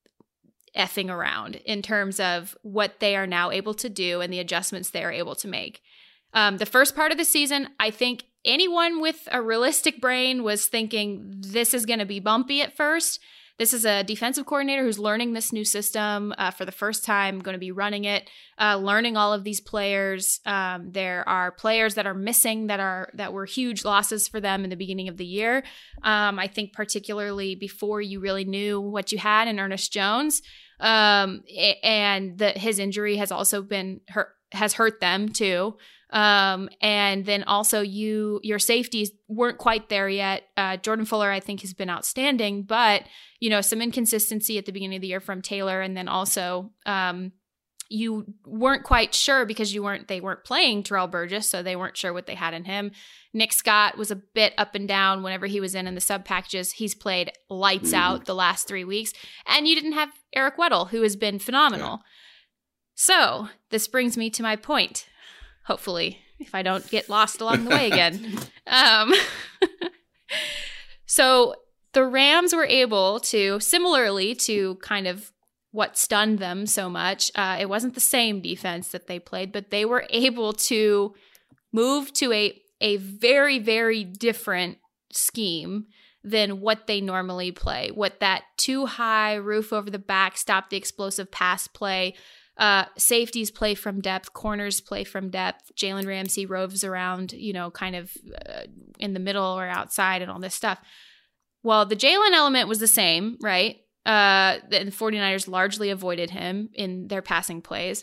effing around in terms of what they are now able to do and the adjustments they are able to make. Um, the first part of the season, I think anyone with a realistic brain was thinking this is going to be bumpy at first. This is a defensive coordinator who's learning this new system uh, for the first time, going to be running it, uh, learning all of these players. Um, there are players that are missing that are that were huge losses for them in the beginning of the year. Um, I think particularly before you really knew what you had in Ernest Jones, um, and that his injury has also been hurt, has hurt them too. Um, and then also you, your safeties weren't quite there yet. Uh, Jordan Fuller, I think, has been outstanding, but you know, some inconsistency at the beginning of the year from Taylor. And then also, um, you weren't quite sure because you weren't, they weren't playing Terrell Burgess. So they weren't sure what they had in him. Nick Scott was a bit up and down whenever he was in, in the sub packages. He's played lights mm. out the last three weeks. And you didn't have Eric Weddle, who has been phenomenal. Yeah. So this brings me to my point. Hopefully, if I don't get lost along the way again. Um, so the Rams were able to, similarly to kind of what stunned them so much, uh, it wasn't the same defense that they played, but they were able to move to a, a very, very different scheme than what they normally play. What that too high roof over the back, stop the explosive pass play, Uh, safeties play from depth, corners play from depth. Jalen Ramsey roves around, you know, kind of uh, in the middle or outside and all this stuff. Well, the Jalen element was the same, right? Uh, the 49ers largely avoided him in their passing plays.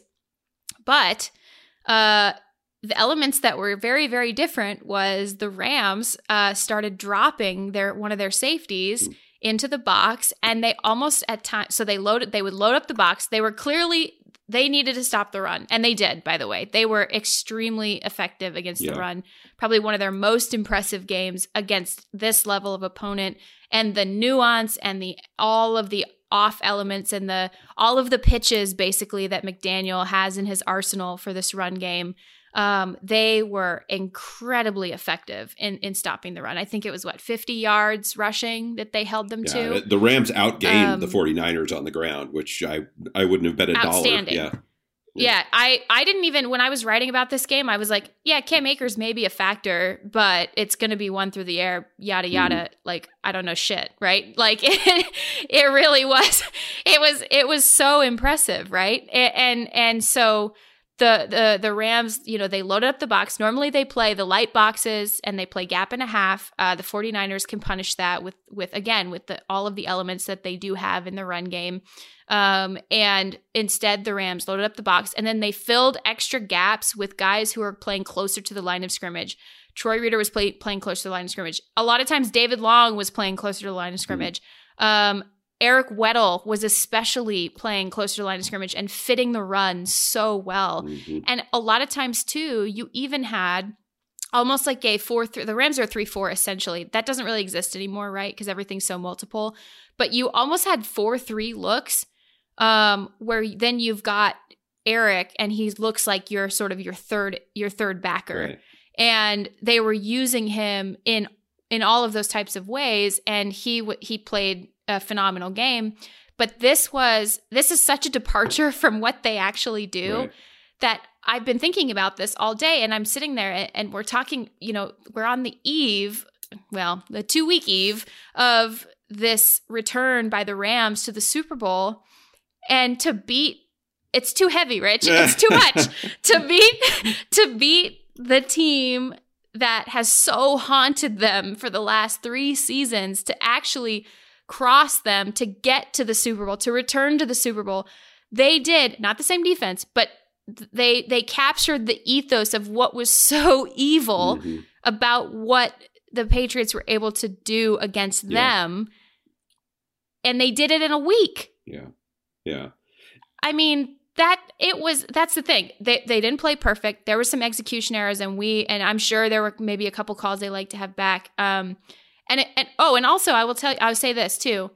But uh, the elements that were very, very different was the Rams uh, started dropping their one of their safeties into the box, and they almost at times, so they loaded, they would load up the box. They were clearly, they needed to stop the run, and they did, by the way. They were extremely effective against yeah. the run. Probably one of their most impressive games against this level of opponent, and the nuance and the all of the off elements and the all of the pitches basically that McDaniel has in his arsenal for this run game. Um, they were incredibly effective in, in stopping the run. I think it was, what, fifty yards rushing that they held them
yeah,
to?
The Rams outgained
um,
the 49ers on the ground, which I, I wouldn't have bet a dollar.
Yeah.
yeah.
Yeah, I, I didn't even, when I was writing about this game, I was like, yeah, Cam Akers may be a factor, but it's going to be one through the air, yada, yada. Mm. Like, I don't know shit, right? Like, it, it really was, it was, it was so impressive, right? And, and so... The, the the Rams, you know, they loaded up the box. Normally they play the light boxes and they play gap and a half. Uh, the 49ers can punish that with, with again, with the, all of the elements that they do have in the run game. Um, and instead, the Rams loaded up the box, and then they filled extra gaps with guys who are playing closer to the line of scrimmage. Troy Reader was play, playing closer to the line of scrimmage. A lot of times, David Long was playing closer to the line of scrimmage. Mm-hmm. Um, Eric Weddle was especially playing closer to the line of scrimmage and fitting the run so well. Mm-hmm. And a lot of times, too, you even had almost like a four three. The Rams are three four, essentially. That doesn't really exist anymore, right? Because everything's so multiple. But you almost had four three looks um, where then you've got Eric, and he looks like you're sort of your third your third backer. Right. And they were using him in in all of those types of ways, and he he played a phenomenal game. But this was this is such a departure from what they actually do right. that I've been thinking about this all day, and I'm sitting there and, and we're talking, you know, we're on the eve, well, the two week eve of this return by the Rams to the Super Bowl, and to beat, it's too heavy, Rich. It's too much to beat to beat the team that has so haunted them for the last three seasons, to actually cross them, to get to the Super Bowl, to return to the Super Bowl. They did, not the same defense, but they they captured the ethos of what was so evil mm-hmm. about what the Patriots were able to do against yeah. them. And they did it in a week.
Yeah. Yeah.
I mean, that it was, that's the thing. They they didn't play perfect. There were some execution errors, and we, and I'm sure there were maybe a couple calls they like to have back. Um, And, it, and oh, and also I will tell you, I would say this too.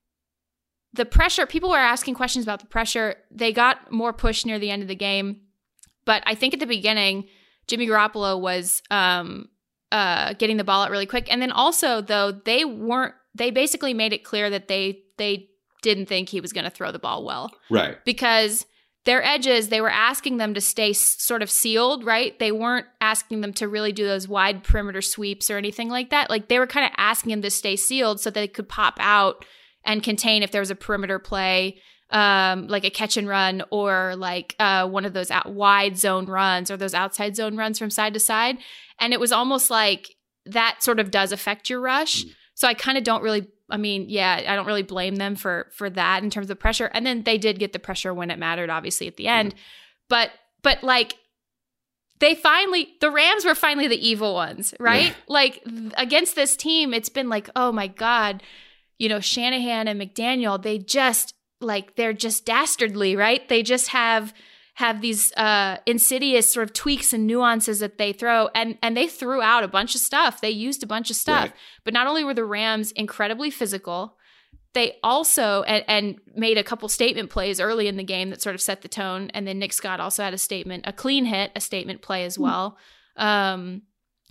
The pressure, people were asking questions about the pressure. They got more push near the end of the game. But I think at the beginning, Jimmy Garoppolo was um, uh, getting the ball out really quick. And then also, though, they weren't, they basically made it clear that they they didn't think he was going to throw the ball well.
Right.
Because their edges, they were asking them to stay s- sort of sealed, right? They weren't asking them to really do those wide perimeter sweeps or anything like that. Like, they were kind of asking them to stay sealed so they could pop out and contain if there was a perimeter play, um, like a catch and run, or like uh, one of those out wide zone runs, or those outside zone runs from side to side. And it was almost like that sort of does affect your rush. Mm. So I kind of don't really, I mean, yeah, I don't really blame them for for that in terms of pressure. And then they did get the pressure when it mattered, obviously, at the end. Mm. But, but like, they finally, the Rams were finally the evil ones, right? Yeah. Like, th- against this team, it's been like, oh my God, you know, Shanahan and McDaniel, they just, like, they're just dastardly, right? They just have have these uh, insidious sort of tweaks and nuances that they throw. And and they threw out a bunch of stuff. They used a bunch of stuff. Right. But not only were the Rams incredibly physical, they also, and, and made a couple statement plays early in the game that sort of set the tone. And then Nick Scott also had a statement, a clean hit, a statement play as well. Mm. Um,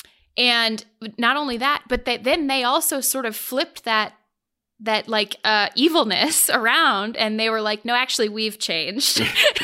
and not only that, but they, then they also sort of flipped that that like uh, evilness around, and they were like, no, actually, we've changed.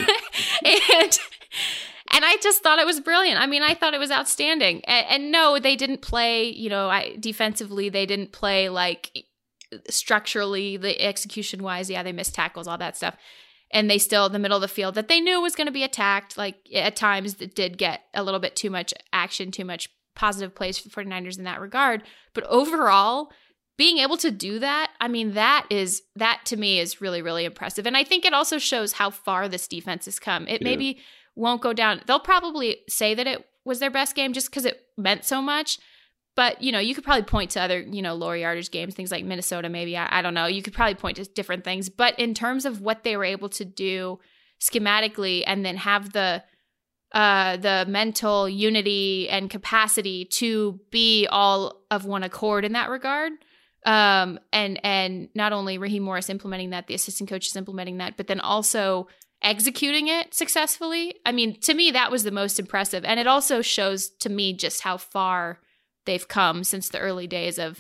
and and I just thought it was brilliant. I mean, I thought it was outstanding. And, and no, they didn't play, you know, I, defensively, they didn't play like structurally, the execution wise. Yeah, they missed tackles, all that stuff. and they still, the middle of the field that they knew was going to be attacked. Like at times it did get a little bit too much action, too much positive plays for the 49ers in that regard. But overall, being able to do that, I mean, that is, that to me is really, really impressive. And I think it also shows how far this defense has come. It yeah. maybe won't go down. They'll probably say that it was their best game just because it meant so much. But, you know, you could probably point to other, you know, lower yardage games, things like Minnesota, maybe. I, I don't know. You could probably point to different things. But in terms of what they were able to do schematically and then have the uh, the mental unity and capacity to be all of one accord in that regard, um, and and not only Raheem Morris implementing that, the assistant coaches implementing that, but then also executing it successfully. I mean, to me, that was the most impressive. And it also shows to me just how far they've come since the early days of,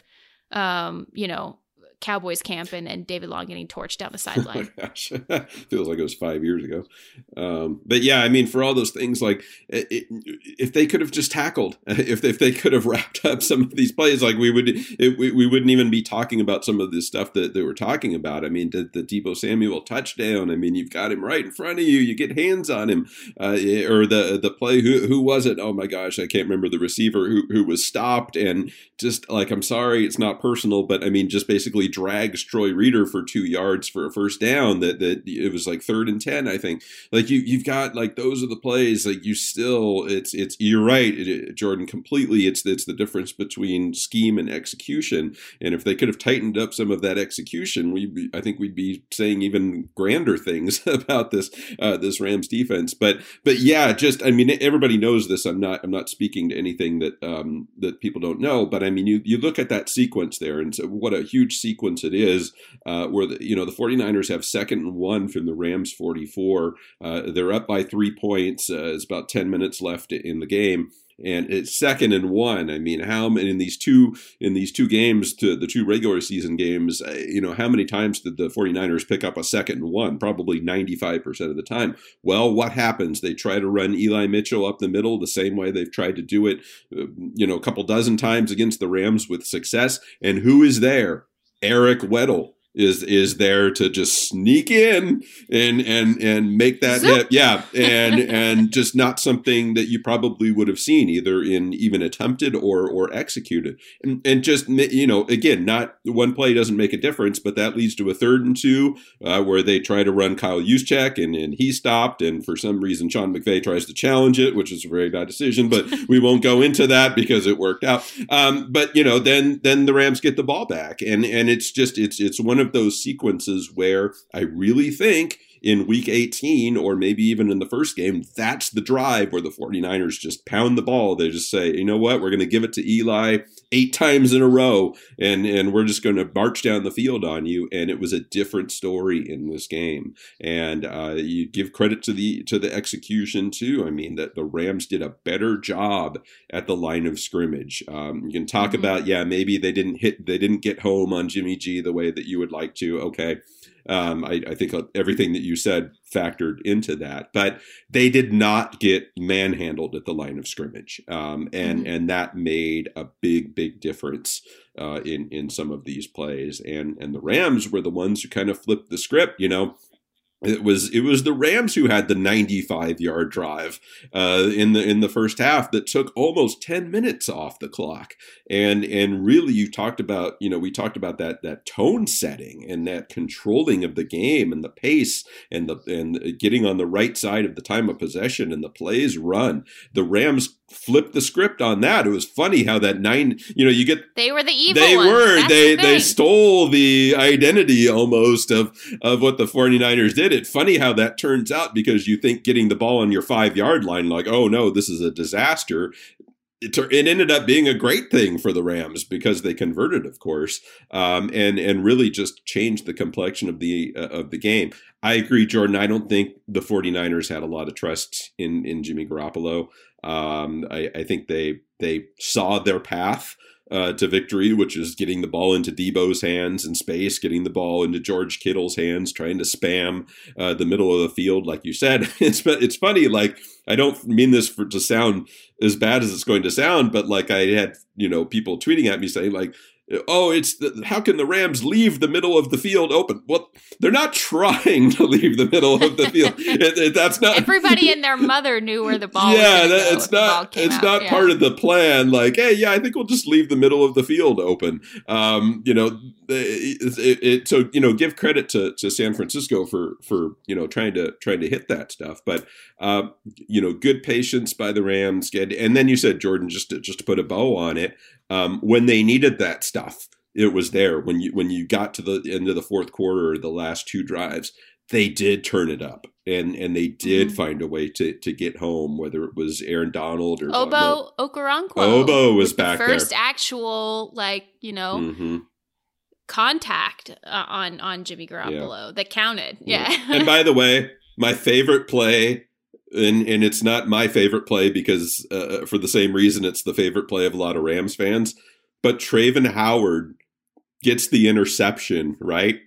um, you know, Cowboys camp and, and David Long getting torched down the sideline.
Oh my gosh. Feels like it was five years ago. Um, but yeah, I mean, for all those things, like it, it, if they could have just tackled, if they, if they could have wrapped up some of these plays, like we would, it, we, we wouldn't even be talking about some of this stuff that they were talking about. I mean, the, the Deebo Samuel touchdown. I mean, you've got him right in front of you. You get hands on him, uh, or the the play. Who who was it? Oh my gosh, I can't remember the receiver who who was stopped and just like, I'm sorry, it's not personal, but I mean, just basically drags Troy Reeder for two yards for a first down. That that it was like third and ten, I think. Like you, you've got like those are the plays. Like you still, it's it's you're right, it, Jordan. Completely, it's it's the difference between scheme and execution. And if they could have tightened up some of that execution, we I think we'd be saying even grander things about this uh, this Rams defense. But but yeah, just I mean, everybody knows this. I'm not I'm not speaking to anything that um, that people don't know. But I mean, you you look at that sequence there, and so what a huge sequence it is, uh, where the, you know the 49ers have second and one from the Rams forty-four. Uh, they're up by three points. Uh, it's about ten minutes left in the game. And it's second and one. I mean, how many in these two in these two games, to the two regular season games, uh, you know, how many times did the 49ers pick up a second and one? Probably ninety-five percent of the time. Well, what happens? They try to run Eli Mitchell up the middle the same way they've tried to do it, uh, you know, a couple dozen times against the Rams with success. And who is there? Eric Weddle is is there to just sneak in and and and make that hit. Yeah, and and just not something that you probably would have seen either in even attempted or or executed. And and just, you know, again, not one play doesn't make a difference, but that leads to a third and two uh, where they try to run Kyle Juszczyk and, and he stopped, and for some reason Sean McVay tries to challenge it, which is a very bad decision, but we won't go into that because it worked out. Um, but you know, then then the Rams get the ball back, and and it's just it's it's one of those sequences where I really think in week eighteen, or maybe even in the first game, that's the drive where the 49ers just pound the ball. They just say, you know what, we're going to give it to Eli eight times in a row, and, and we're just going to march down the field on you. And it was a different story in this game. And uh, you give credit to the to the execution too. I mean, that the Rams did a better job at the line of scrimmage. Um, you can talk mm-hmm. about, yeah, maybe they didn't hit, they didn't get home on Jimmy G the way that you would like to. Okay. Um, I, I think everything that you said factored into that, but they did not get manhandled at the line of scrimmage, um, and mm-hmm. and that made a big, big difference uh, in in some of these plays. And and the Rams were the ones who kind of flipped the script, you know. It was it was the Rams who had the ninety-five yard drive uh, in the in the first half that took almost ten minutes off the clock, and and really you talked about you know we talked about that that tone setting and that controlling of the game and the pace and the and getting on the right side of the time of possession and the plays run. The Rams flipped the script on that. It was funny how that nine you know you get
they were the evil
they
ones.
were
That's
they
the
they stole the identity almost of of what the 49ers did. It's funny how that turns out, because you think getting the ball on your five yard line, like, oh no, this is a disaster. It, it ended up being a great thing for the Rams because they converted, of course, um, and and really just changed the complexion of the uh, of the game. I agree, Jordan. I don't think the 49ers had a lot of trust in in Jimmy Garoppolo. Um, I, I think they they saw their path Uh, to victory, which is getting the ball into Deebo's hands in space, getting the ball into George Kittle's hands, trying to spam uh, the middle of the field, like you said. It's it's funny, like, I don't mean this for to sound as bad as it's going to sound, but like I had, you know, people tweeting at me saying, like, oh, it's the, how can the Rams leave the middle of the field open? Well, they're not trying to leave the middle of the field. it, it, that's not
everybody and their mother knew where the ball.
Yeah,
was
that, it's not. It's out. not yeah. part of the plan. Like, hey, yeah, I think we'll just leave the middle of the field open. Um, you know, it, it, it, so you know, give credit to, to San Francisco for for you know trying to trying to hit that stuff. But uh, you know, good patience by the Rams. And then you said, Jordan, just to, just to put a bow on it. Um, when they needed that stuff, it was there. When you when you got to the end of the fourth quarter or the last two drives, they did turn it up, and and they did mm-hmm. find a way to to get home. Whether it was Aaron Donald or
Obo
no,
Okoronkwo,
Obo was back
the first
there.
actual like you know
mm-hmm.
contact uh, on on Jimmy Garoppolo yeah. that counted. Yeah.
yeah. And by the way, my favorite play. And and it's not my favorite play because uh, for the same reason it's the favorite play of a lot of Rams fans. But Travin Howard gets the interception, right?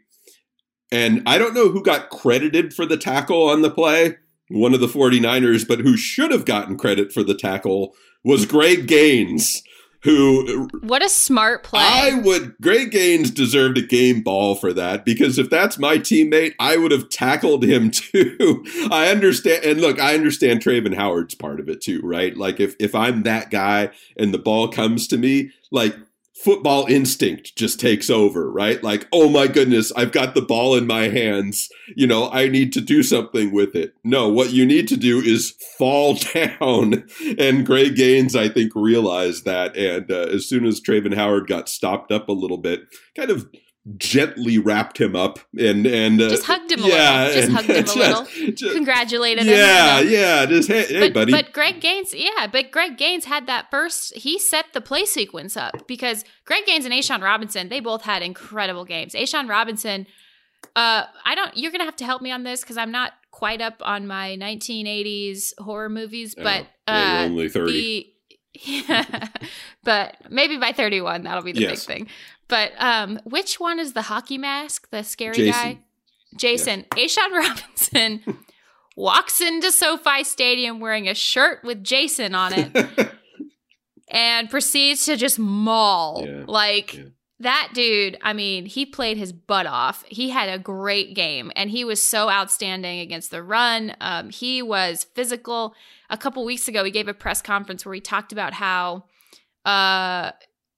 And I don't know who got credited for the tackle on the play, one of the 49ers, but who should have gotten credit for the tackle was Greg Gaines. Who?
What a smart play.
I would, Greg Gaines deserved a game ball for that, because if that's my teammate, I would have tackled him too. I understand. And look, I understand Travin Howard's part of it too, right? Like if, if I'm that guy and the ball comes to me, like football instinct just takes over, right? Like, oh my goodness, I've got the ball in my hands. You know, I need to do something with it. No, what you need to do is fall down. And Greg Gaines, I think, realized that. And uh, as soon as Travin Howard got stopped up a little bit, kind of gently wrapped him up and and uh,
just hugged him a
yeah,
little. Just
and,
hugged him
just,
a little.
Just,
Congratulated
yeah,
him.
Yeah, yeah. Just hey, hey
but,
buddy.
But Greg Gaines, yeah, but Greg Gaines had that burst. He set the play sequence up because Greg Gaines and A'Shawn Robinson, they both had incredible games. A'Shawn Robinson, uh, I don't. You're gonna have to help me on this because I'm not quite up on my nineteen eighties horror movies, but
oh, yeah,
uh,
you're only thirty.
The, yeah, but maybe by thirty-one that'll be the
yes.
big thing. But um, which one is the hockey mask, the scary
Jason.
guy? Jason. Yes. A'Shawn Robinson walks into SoFi Stadium wearing a shirt with Jason on it and proceeds to just maul.
Yeah.
Like,
yeah.
that dude, I mean, he played his butt off. He had a great game, and he was so outstanding against the run. Um, he was physical. A couple weeks ago, he gave a press conference where he talked about how uh,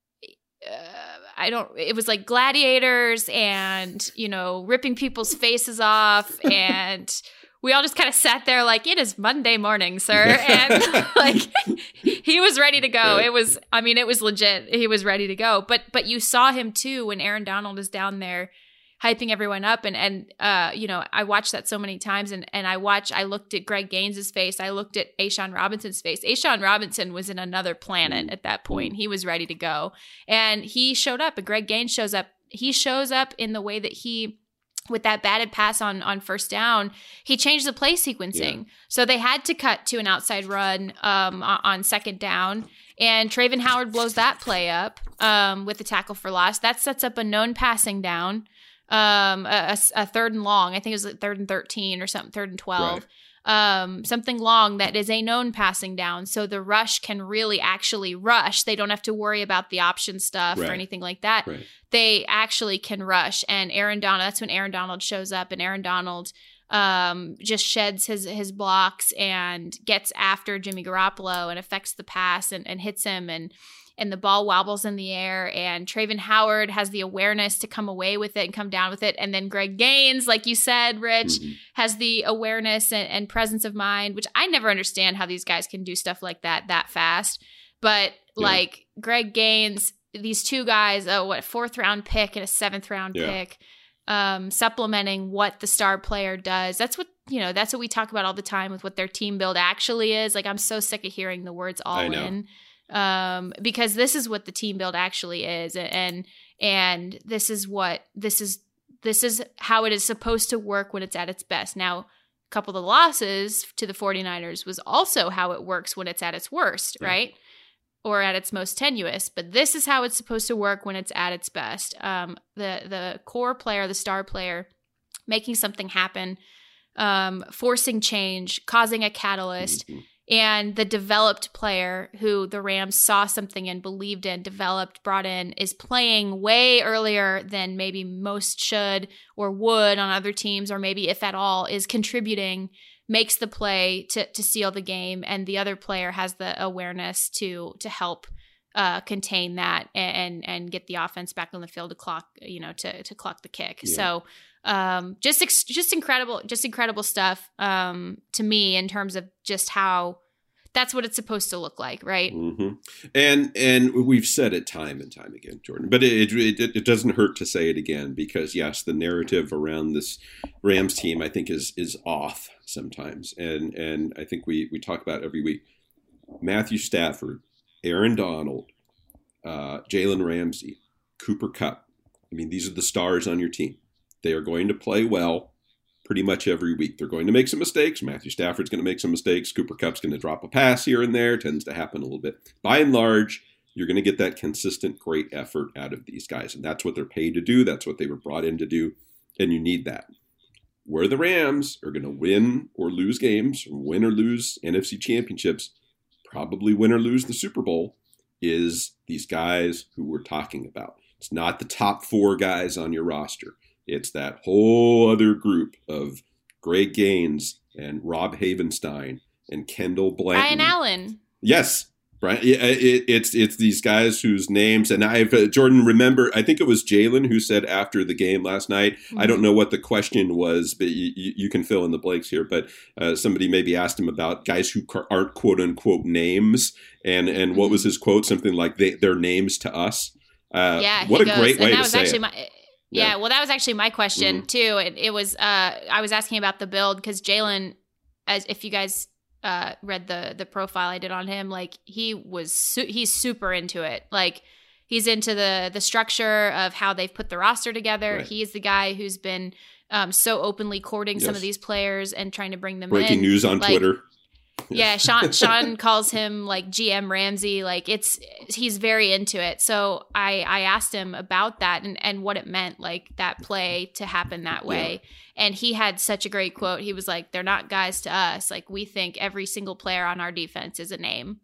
uh, I don't, it was like gladiators and, you know, ripping people's faces off. And we all just kind of sat there like, it is Monday morning, sir. And like, he was ready to go. It was, I mean, it was legit. He was ready to go. But, but you saw him too when Aaron Donald is down there hyping everyone up. And, and, uh, you know, I watched that so many times and, and I watched, I looked at Greg Gaines's face. I looked at A'Shawn Robinson's face. A'Shawn Robinson was in another planet at that point. He was ready to go and he showed up, and Greg Gaines shows up. He shows up in the way that he, with that batted pass on, on first down, he changed the play sequencing. Yeah. So they had to cut to an outside run um, on second down. And Travin Howard blows that play up um, with the tackle for loss. That sets up a known passing down. Um, a, a third and long. I think it was like third and thirteen or something, third and twelve. Right. Um, something long that is a known passing down. So the rush can really actually rush. They don't have to worry about the option stuff right. or anything like that.
Right.
They actually can rush. And Aaron Donald, that's when Aaron Donald shows up, and Aaron Donald um, just sheds his his blocks and gets after Jimmy Garoppolo and affects the pass and, and hits him, and and the ball wobbles in the air, and Travin Howard has the awareness to come away with it and come down with it. And then Greg Gaines, like you said, Rich, mm-hmm. has the awareness and, and presence of mind, which I never understand how these guys can do stuff like that that fast. But yeah. like Greg Gaines, these two guys, oh, what, fourth round pick and a seventh round yeah. pick, um, supplementing what the star player does. That's what, you know, that's what we talk about all the time with what their team build actually is. Like, I'm so sick of hearing the words all in. Um, because this is what the team build actually is. And, and this is what, this is, this is how it is supposed to work when it's at its best. Now, a couple of the losses to the 49ers was also how it works when it's at its worst, yeah. right? Or at its most tenuous, but this is how it's supposed to work when it's at its best. Um, the, the core player, the star player, making something happen, um, forcing change, causing a catalyst. Mm-hmm. And the developed player who the Rams saw something and believed in, developed, brought in, is playing way earlier than maybe most should or would on other teams, or maybe if at all, is contributing, makes the play to to seal the game, and the other player has the awareness to to help uh, contain that and and get the offense back on the field to clock, you know, to to clock the kick. Yeah. So um, just ex- just incredible, just incredible stuff um, to me in terms of just how that's what it's supposed to look like, right?
Mm-hmm. And and we've said it time and time again, Jordan, but it, it it doesn't hurt to say it again, because yes, the narrative around this Rams team, I think, is is off sometimes, and and I think we we talk about every week. Matthew Stafford, Aaron Donald, uh, Jalen Ramsey, Cooper Kupp. I mean, these are the stars on your team. They are going to play well pretty much every week. They're going to make some mistakes. Matthew Stafford's going to make some mistakes. Cooper Kupp's going to drop a pass here and there. It tends to happen a little bit. By and large, you're going to get that consistent, great effort out of these guys. And that's what they're paid to do. That's what they were brought in to do. And you need that. Where the Rams are going to win or lose games, win or lose N F C championships, probably win or lose the Super Bowl, is these guys who we're talking about. It's not the top four guys on your roster. It's that whole other group of Greg Gaines and Rob Havenstein and Kendall Blanton.
Brian Allen.
Yes. Brian, it, it's it's these guys whose names, and I've, uh, Jordan, remember, I think it was Jalen who said after the game last night, mm-hmm. I don't know what the question was, but you, you can fill in the blanks here, but uh, somebody maybe asked him about guys who aren't quote unquote names, and, and what mm-hmm. was his quote? Something like, they, their names to us. Uh,
yeah,
what a
goes,
great way
and that
to
was
say
actually
it.
My, Yeah, yeah, well, that was actually my question, mm-hmm. too. It, it was, uh, I was asking about the build, because Jalen, as if you guys uh, read the the profile I did on him, like, he was, su- he's super into it. Like, he's into the the structure of how they've put the roster together. Right. He's the guy who's been um, so openly courting yes. some of these players and trying to bring them
Breaking
in.
Breaking news on
like,
Twitter.
Yeah, Sean Sean calls him like G M Ramsey. Like, it's he's very into it. So I I asked him about that and, and what it meant, like that play to happen that way. Yeah. And he had such a great quote. He was like, "They're not guys to us. Like, we think every single player on our defense is a name."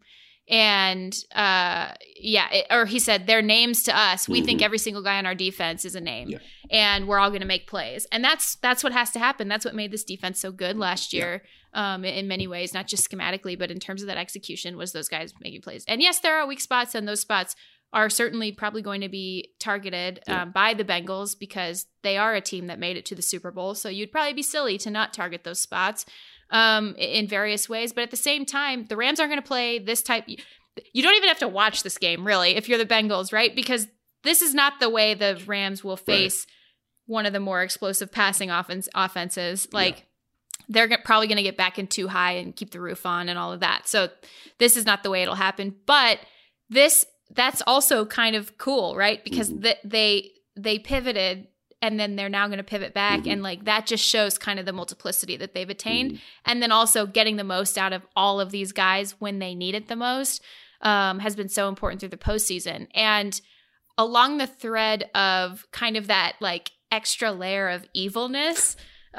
And uh, yeah, it, or he said, "They're names to us. We mm-hmm. think every single guy on our defense is a name, yeah. and we're all going to make plays." And that's that's what has to happen. That's what made this defense so good last year, yeah. um, in many ways, not just schematically, but in terms of that execution, was those guys making plays. And yes, there are weak spots, and those spots are certainly probably going to be targeted um, yeah. by the Bengals, because they are a team that made it to the Super Bowl. So you'd probably be silly to not target those spots. Um, in various ways. But at the same time, the Rams aren't going to play this type. You don't even have to watch this game, really, if you're the Bengals, right? Because this is not the way the Rams will face right. one of the more explosive passing offense offenses. Like, yeah. they're probably going to get back in too high and keep the roof on and all of that. So this is not the way it'll happen. But this that's also kind of cool, right? Because mm-hmm. the, they they pivoted, and then they're now going to pivot back. Mm-hmm. And like, that just shows kind of the multiplicity that they've attained. Mm-hmm. And then also getting the most out of all of these guys when they need it the most um, has been so important through the postseason. And along the thread of kind of that like extra layer of evilness,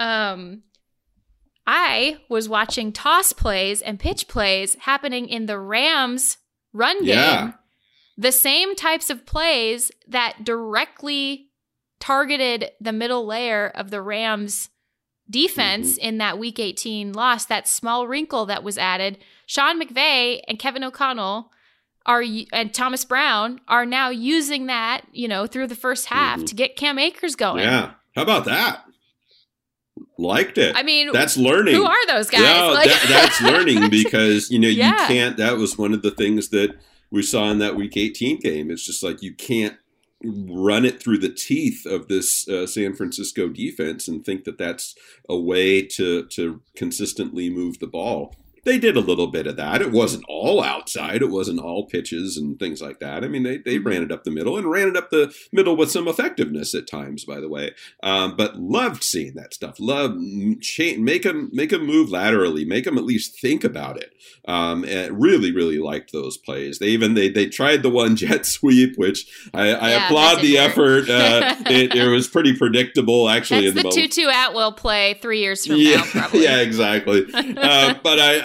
um, I was watching toss plays and pitch plays happening in the Rams run game. Yeah. The same types of plays that directly targeted the middle layer of the Rams defense mm-hmm. in that week eighteen loss, that small wrinkle that was added. Sean McVay and Kevin O'Connell are and Thomas Brown are now using that, you know, through the first half mm-hmm. to get Cam Akers going.
Yeah. How about that? Liked it.
I mean,
that's learning.
Who are those guys?
Yeah,
like-
that, that's learning, because, you know,
yeah.
you can't, that was one of the things that we saw in that week eighteen game. It's just like, you can't run it through the teeth of this uh, San Francisco defense and think that that's a way to to consistently move the ball. They did a little bit of that. It wasn't all outside. It wasn't all pitches and things like that. I mean, they, they ran it up the middle and ran it up the middle with some effectiveness at times, by the way. Um, but loved seeing that stuff. Loved make them make them move laterally. Make them at least think about it. Um, and really, really liked those plays. They even they they tried the one jet sweep, which I, I yeah, applaud the effort. Uh, it, it was pretty predictable, actually.
That's
in the,
the Tutu Atwell play three years from
yeah,
now, probably.
Yeah, exactly. Uh, but I.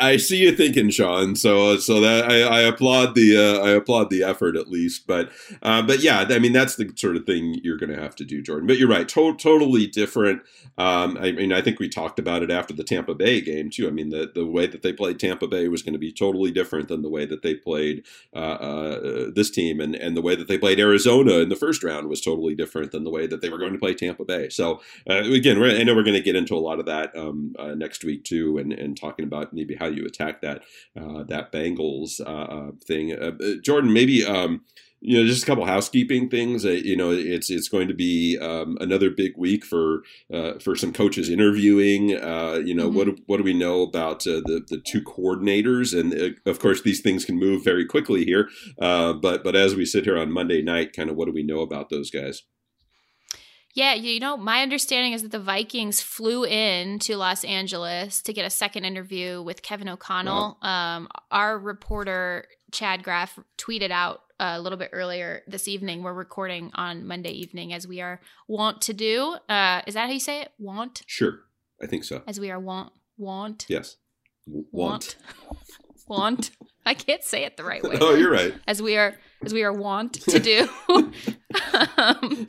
I, I see you thinking, Sean. So so that I, I applaud the uh, I applaud the effort at least. But uh, but yeah, I mean that's the sort of thing you're going to have to do, Jordan. But you're right, to- totally different. Um, I mean, I think we talked about it after the Tampa Bay game too. I mean, the the way that they played Tampa Bay was going to be totally different than the way that they played uh, uh, this team, and and the way that they played Arizona in the first round was totally different than the way that they were going to play Tampa Bay. So uh, again, we're, I know we're going to get into a lot of that um, uh, next week too, and, and talking about maybe how you attack that uh, that Bengals uh, thing. Uh, Jordan, maybe um, you know just a couple housekeeping things. Uh, you know, it's it's going to be um, another big week for uh, for some coaches interviewing. Uh, you know, mm-hmm. what what do we know about uh, the the two coordinators? And uh, of course, these things can move very quickly here. Uh, but but as we sit here on Monday night, kind of what do we know about those guys?
Yeah, you know, my understanding is that the Vikings flew in to Los Angeles to get a second interview with Kevin O'Connell. Wow. Um, our reporter, Chad Graff, tweeted out a little bit earlier this evening. We're recording on Monday evening, as we are wont to do. Uh, is that how you say it? Want?
Sure. I think so.
As we are wont. Want?
Yes. W- want.
Want. I can't say it the right way.
Oh, you're right.
As we are, as we are wont to do. um,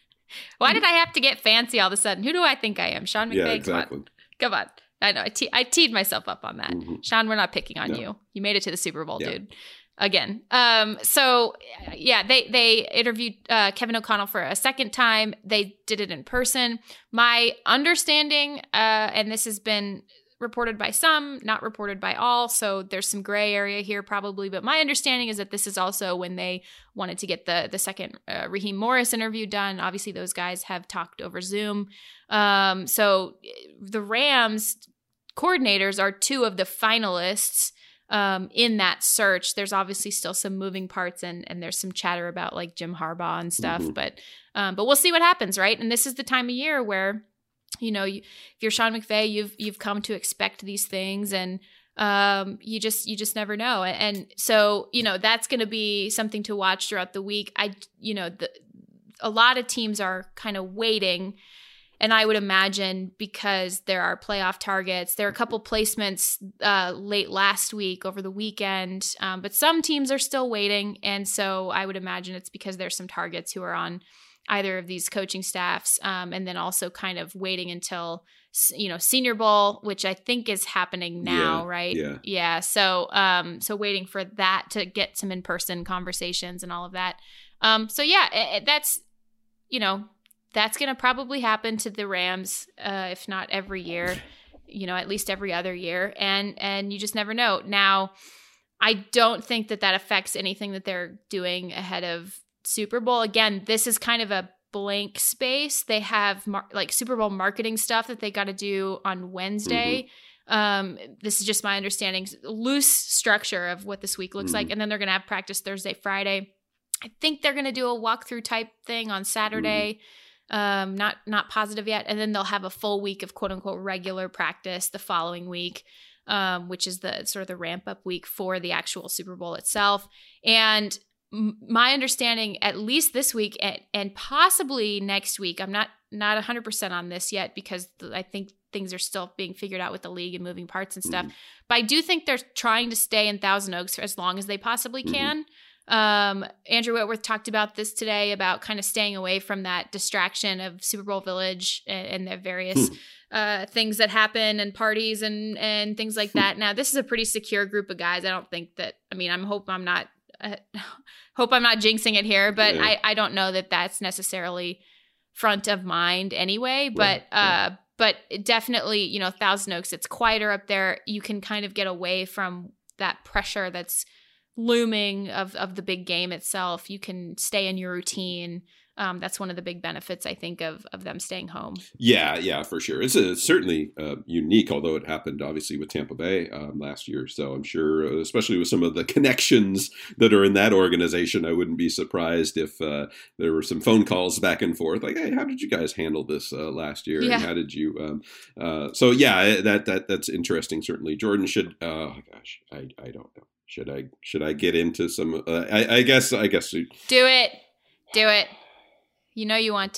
Why did I have to get fancy all of a sudden? Who do I think I am? Sean McVay?
Yeah, exactly.
Come on. Come on. I know. I, te- I teed myself up on that. Mm-hmm. Sean, we're not picking on no. you. You made it to the Super Bowl, yeah. dude. Again. Um, so, yeah, they, they interviewed uh, Kevin O'Connell for a second time. They did it in person. My understanding, uh, and this has been reported by some, not reported by all, so there's some gray area here probably, but my understanding is that this is also when they wanted to get the the second uh, Raheem Morris interview done. Obviously, those guys have talked over Zoom. Um, so the Rams coordinators are two of the finalists um, in that search. There's obviously still some moving parts, and and there's some chatter about like Jim Harbaugh and stuff, mm-hmm. but um, but we'll see what happens, right? And this is the time of year where, you know, you, if you're Sean McVay, you've you've come to expect these things, and um, you just you just never know. And, and so, you know, that's going to be something to watch throughout the week. I, you know, the, a lot of teams are kind of waiting, and I would imagine because there are playoff targets. There are a couple placements uh, late last week over the weekend, um, but some teams are still waiting, and so I would imagine it's because there's some targets who are on either of these coaching staffs, um, and then also kind of waiting until, you know, Senior Bowl, which I think is happening now,
yeah,
right?
Yeah.
Yeah. So, um, so waiting for that to get some in-person conversations and all of that. Um, so yeah, it, it, that's, you know, that's going to probably happen to the Rams, uh, if not every year, you know, at least every other year. And, and you just never know. Now, I don't think that that affects anything that they're doing ahead of Super Bowl. Again, this is kind of a blank space. They have mar- like Super Bowl marketing stuff that they got to do on Wednesday. Mm-hmm. Um, this is just my understanding, loose structure of what this week looks mm-hmm. like. And then they're going to have practice Thursday, Friday. I think they're going to do a walkthrough type thing on Saturday. Mm-hmm. Um, not, not positive yet. And then they'll have a full week of quote unquote regular practice the following week. Um, which is the sort of the ramp up week for the actual Super Bowl itself. And my understanding, at least this week and, and possibly next week, I'm not not one hundred percent on this yet because I think things are still being figured out with the league and moving parts and stuff. Mm-hmm. But I do think they're trying to stay in Thousand Oaks for as long as they possibly can. Mm-hmm. Um, Andrew Whitworth talked about this today, about kind of staying away from that distraction of Super Bowl Village and, and the various uh, things that happen and parties and, and things like that. Now, this is a pretty secure group of guys. I don't think that, I mean, I'm hope I'm not Uh, hope I'm not jinxing it here, but yeah. I, I don't know that that's necessarily front of mind anyway. But yeah, uh, yeah. but definitely, you know, Thousand Oaks, it's quieter up there. You can kind of get away from that pressure that's looming of of the big game itself. You can stay in your routine. Um, that's one of the big benefits, I think, of of them staying home.
Yeah, yeah, for sure. It's a, certainly uh, unique, although it happened obviously with Tampa Bay um, last year. So I'm sure, uh, especially with some of the connections that are in that organization, I wouldn't be surprised if uh, there were some phone calls back and forth, like, "Hey, how did you guys handle this uh, last year?
Yeah.
And how did you?" Um, uh, so yeah, that that that's interesting. Certainly, Jordan should. Uh, oh gosh, I I don't know. Should I should I get into some? Uh, I, I guess I guess
do it, do it. You know you want to.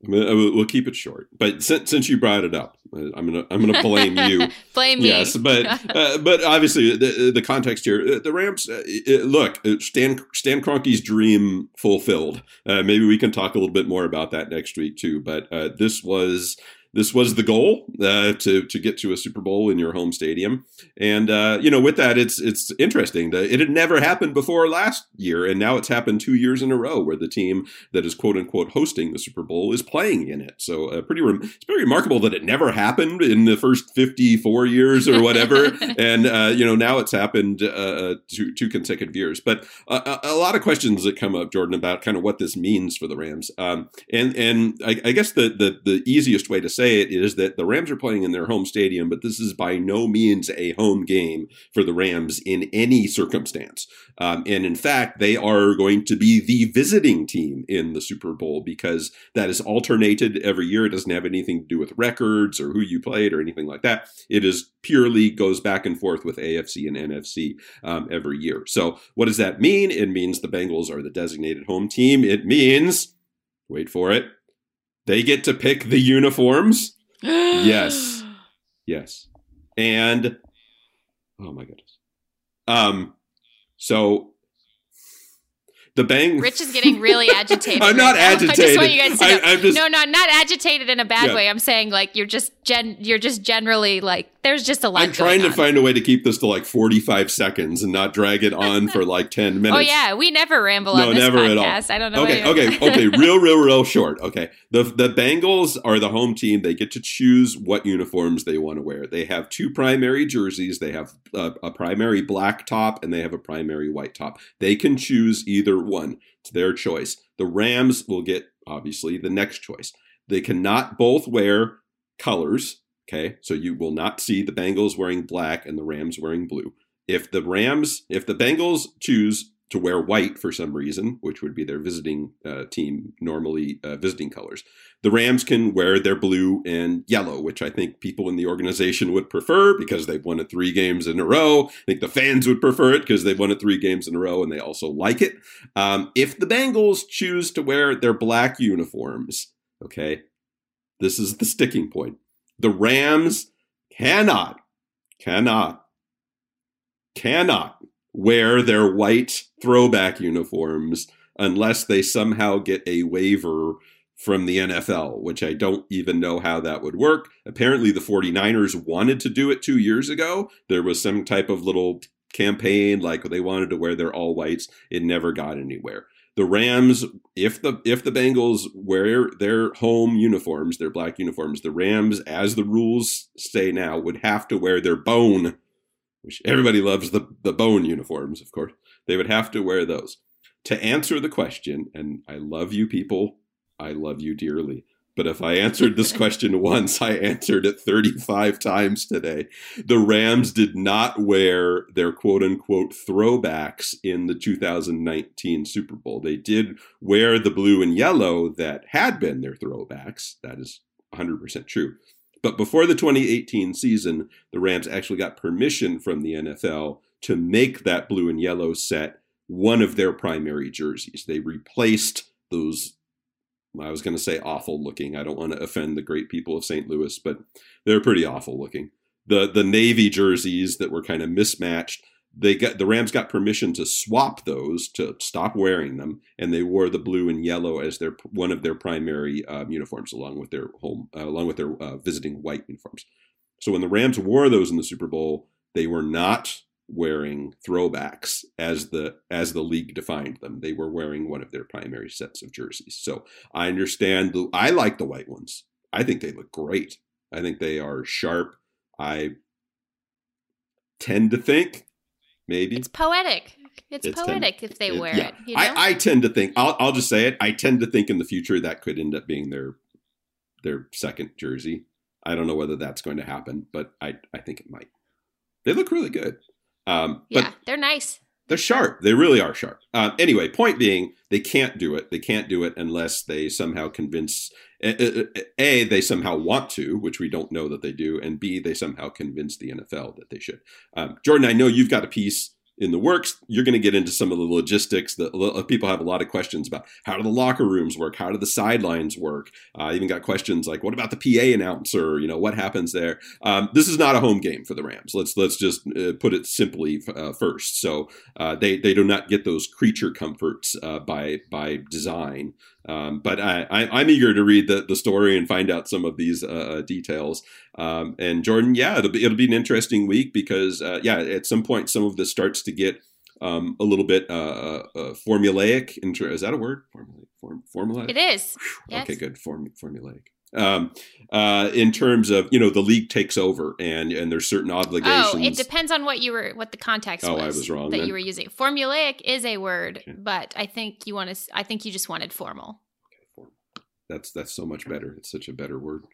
I mean, we'll keep it short. But since, since you brought it up, I'm gonna I'm gonna blame you.
Blame me.
Yes, but uh, but obviously the the context here, the Rams. Uh, it, look, Stan Stan Kroenke's dream fulfilled. Uh, maybe we can talk a little bit more about that next week too. But uh, this was. This was the goal uh, to to get to a Super Bowl in your home stadium, and uh, you know, with that, it's it's interesting that it had never happened before last year, and now it's happened two years in a row where the team that is quote unquote hosting the Super Bowl is playing in it. So, uh, pretty re- it's very remarkable that it never happened in the first fifty-four years or whatever, and uh, you know, now it's happened uh, two two consecutive years. But uh, a, a lot of questions that come up, Jordan, about kind of what this means for the Rams, um, and and I, I guess the, the the easiest way to say it is that the Rams are playing in their home stadium, but this is by no means a home game for the Rams in any circumstance. Um, and in fact, they are going to be the visiting team in the Super Bowl because that is alternated every year. It doesn't have anything to do with records or who you played or anything like that. It is purely goes back and forth with A F C and N F C um, every year. So what does that mean? It means the Bengals are the designated home team. It means, wait for it, they get to pick the uniforms. Yes. Yes. And, oh my goodness. Um, so the bang.
Rich is getting really agitated.
I'm not
right
agitated.
I just want you guys to know.
I, I'm just,
no, no, not agitated in a bad
yeah.
way. I'm saying like you're just gen. You're just generally like there's just a lot.
I'm trying
going
to
on.
find a way to keep this to like forty-five seconds and not drag it on for like ten minutes.
Oh yeah, we never ramble
no,
on this
never
podcast.
At all.
I don't know.
Okay, okay, okay. Real, real, real short. Okay, the the Bengals are the home team. They get to choose what uniforms they want to wear. They have two primary jerseys. They have a, a primary black top and they have a primary white top. They can choose either one. It's their choice. The Rams will get obviously the next choice. They cannot both wear colors. Okay, so you will not see the Bengals wearing black and the Rams wearing blue. If the Rams, if the Bengals choose to wear white for some reason, which would be their visiting uh, team normally uh, visiting colors, the Rams can wear their blue and yellow, which I think people in the organization would prefer because they've won it three games in a row. I think the fans would prefer it because they've won it three games in a row and they also like it. Um, if the Bengals choose to wear their black uniforms, okay, this is the sticking point. The Rams cannot, cannot, cannot wear their white throwback uniforms unless they somehow get a waiver from the N F L, which I don't even know how that would work. Apparently the 49ers wanted to do it two years ago. There was some type of little campaign, like they wanted to wear their all whites. It never got anywhere. The Rams, if the if the Bengals wear their home uniforms, their black uniforms, the Rams, as the rules say now, would have to wear their bone, which everybody loves the, the bone uniforms, of course. They would have to wear those. To answer the question, and I love you people, I love you dearly, but if I answered this question once, I answered it thirty-five times today. The Rams did not wear their quote-unquote throwbacks in the two thousand nineteen Super Bowl. They did wear the blue and yellow that had been their throwbacks. That is one hundred percent true. But before the twenty eighteen season, the Rams actually got permission from the N F L to make that blue and yellow set one of their primary jerseys. They replaced those, I was going to say awful looking. I don't want to offend the great people of Saint Louis, but they're pretty awful looking. The the navy jerseys that were kind of mismatched, they got the Rams got permission to swap those, to stop wearing them, and they wore the blue and yellow as their one of their primary um, uniforms, along with their home, uh, along with their uh, visiting white uniforms. So when the Rams wore those in the Super Bowl, they were not wearing throwbacks as the as the league defined them. They were wearing one of their primary sets of jerseys. So I understand. The, I like the white ones. I think they look great. I think they are sharp. I tend to think maybe
it's poetic. It's, it's poetic tend, if they
it,
wear
yeah.
it. You know?
I, I tend to think. I'll I'll just say it. I tend to think in the future that could end up being their their second jersey. I don't know whether that's going to happen, but I I think it might. They look really good. Um,
yeah,
but
they're nice.
They're sharp. They really are sharp. Uh, anyway, point being, they can't do it. They can't do it unless they somehow convince, A, A, they somehow want to, which we don't know that they do, and B, they somehow convince the N F L that they should. Um, Jordan, I know you've got a piece in the works. You're going to get into some of the logistics. The people have a lot of questions about how do the locker rooms work? How do the sidelines work? I uh, even got questions like, what about the P A announcer? You know, what happens there? Um, this is not a home game for the Rams. Let's let's just uh, put it simply uh, first. So uh, they they do not get those creature comforts uh, by by design. Um, but I, I, I'm eager to read the, the story and find out some of these uh, details. Um, and Jordan, yeah, it'll be it'll be an interesting week because uh, yeah, at some point some of this starts to get um, a little bit uh, uh, formulaic. Inter- is that a word? Formulaic. Form- formulaic?
It is. Yes.
Okay, good. Form- formulaic. Um, uh, in terms of, you know, the league takes over and, and there's certain obligations.
Oh, it depends on what you were, what the context
oh,
was.
I was wrong
that
then.
you were using. Formulaic is a word,
Okay.
but I think you want to, I think you just wanted formal.
Okay, formal. That's, that's so much better. It's such a better word.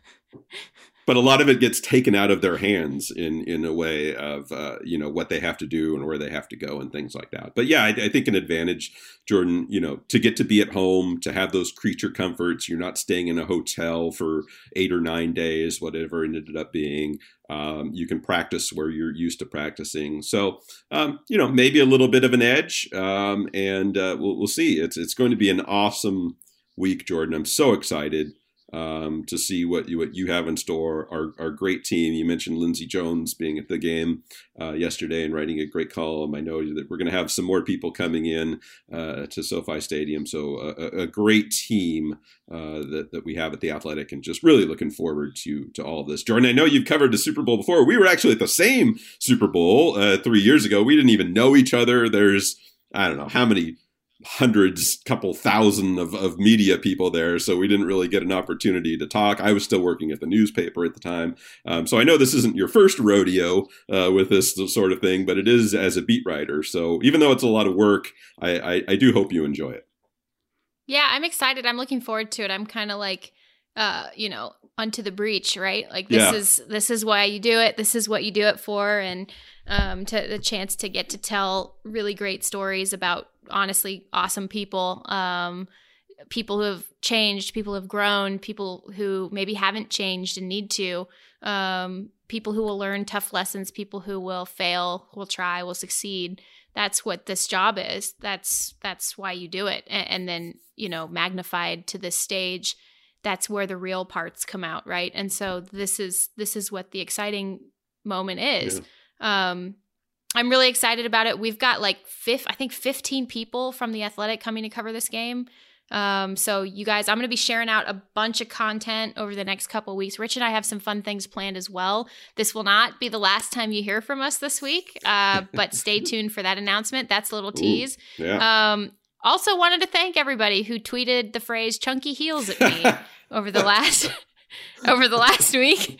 But a lot of it gets taken out of their hands in, in a way of, uh, you know, what they have to do and where they have to go and things like that. But yeah, I, I think an advantage, Jordan, you know, to get to be at home, to have those creature comforts. You're not staying in a hotel for eight or nine days, whatever it ended up being. Um, you can practice where you're used to practicing. So, um, you know, maybe a little bit of an edge. Um, and uh, we'll, we'll see. It's, it's going to be an awesome week, Jordan. I'm so excited. Um, to see what you what you have in store. Our our great team. You mentioned Lindsey Jones being at the game uh, yesterday and writing a great column. I know that we're going to have some more people coming in uh, to SoFi Stadium. So a, a great team uh, that that we have at the Athletic, and just really looking forward to to all of this. Jordan, I know you've covered the Super Bowl before. We were actually at the same Super Bowl uh, three years ago. We didn't even know each other. There's I don't know how many. hundreds, couple thousand of, of media people there. So we didn't really get an opportunity to talk. I was still working at the newspaper at the time. Um, so I know this isn't your first rodeo uh, with this sort of thing, but it is as a beat writer. So even though it's a lot of work, I, I, I do hope you enjoy it.
Yeah, I'm excited. I'm looking forward to it. I'm kind of like, uh, you know, onto the breach, right? Like this
Yeah.
is, this is why you do it. This is what you do it for. And um, to the chance to get to tell really great stories about honestly awesome people, um, people who have changed, people who have grown, people who maybe haven't changed and need to, um, people who will learn tough lessons, people who will fail, will try, will succeed. That's what this job is. That's that's why you do it. And, and then, you know, magnified to this stage, that's where the real parts come out, right? And so this is this is what the exciting moment is. Yeah. Um, I'm really excited about it. We've got like fifth, I think fifteen people from The Athletic coming to cover this game. Um, so you guys, I'm going to be sharing out a bunch of content over the next couple of weeks. Rich and I have some fun things planned as well. This will not be the last time you hear from us this week, uh, but stay tuned for that announcement. That's a little tease.
Ooh, yeah.
Um, also wanted to thank everybody who tweeted the phrase "chunky heels" at me over the last over the last week,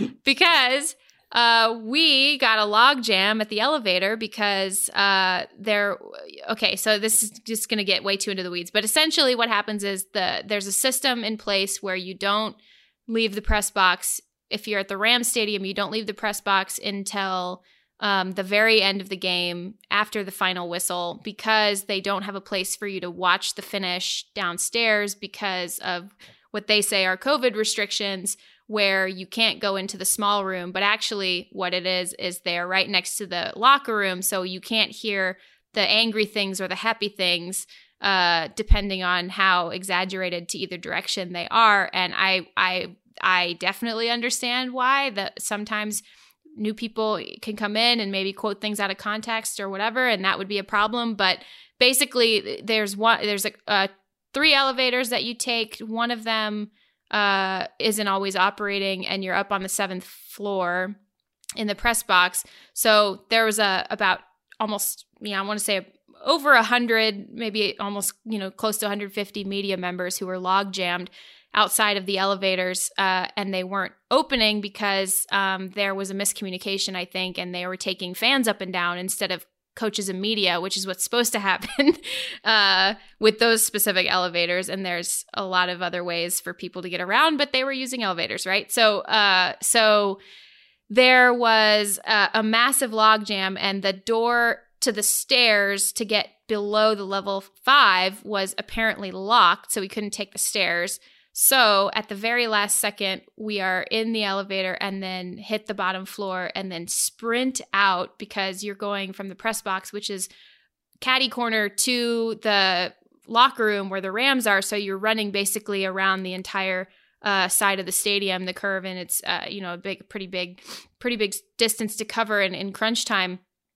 because uh, we got a log jam at the elevator because uh, there. Okay, so this is just going to get way too into the weeds, but essentially, what happens is the there's a system in place where you don't leave the press box. If you're at the Rams Stadium, you don't leave the press box until Um, the very end of the game, after the final whistle, because they don't have a place for you to watch the finish downstairs because of what they say are COVID restrictions, where you can't go into the small room. But actually what it is, is they're right next to the locker room, so you can't hear the angry things or the happy things, uh, depending on how exaggerated to either direction they are. And I, I, I definitely understand why that sometimes new people can come in and maybe quote things out of context or whatever, and that would be a problem. But basically, there's one, there's a, uh, three elevators that you take. One of them uh, isn't always operating, and you're up on the seventh floor in the press box. So there was a about almost, you know, I want to say over a hundred, maybe almost, you know, close to one hundred fifty media members who were log jammed outside of the elevators, uh, and they weren't opening because um, there was a miscommunication, I think, and they were taking fans up and down instead of coaches and media, which is what's supposed to happen uh, with those specific elevators. And there's a lot of other ways for people to get around, but they were using elevators, right? So, uh, so there was a, a massive logjam, and the door to the stairs to get below the level five was apparently locked, so we couldn't take the stairs. So at the very last second, we are in the elevator and then hit the bottom floor and then sprint out because you're going from the press box, which is caddy corner, to the locker room where the Rams are. So you're running basically around the entire uh, side of the stadium, the curve, and it's uh, you know a big, pretty big, pretty big distance to cover in, in crunch time.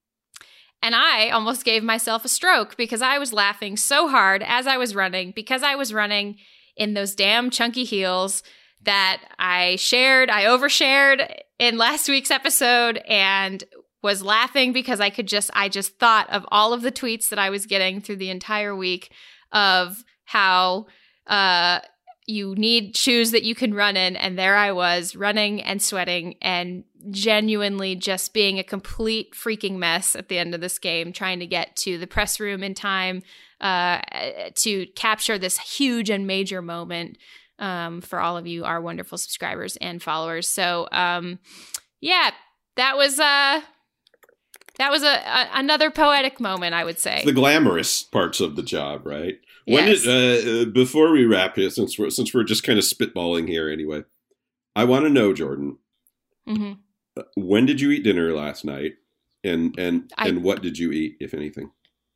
And I almost gave myself a stroke because I was laughing so hard as I was running because I was running in those damn chunky heels that I shared, I overshared in last week's episode and was laughing because I could just, I just thought of all of the tweets that I was getting through the entire week of how uh, you need shoes that you can run in. And there I was running and sweating and genuinely just being a complete freaking mess at the end of this game, trying to get to the press room in time uh, to capture this huge and major moment um, for all of you, our wonderful subscribers and followers. So um, yeah, that was uh, that was a, a another poetic moment, I would say.
The glamorous parts of the job, right? When
Yes.
did, uh, before we wrap here, since we're since we're just kind of spitballing here anyway, I want to know, Jordan,
Mm-hmm.
when did you eat dinner last night, and and
I-
and what did you eat, if anything?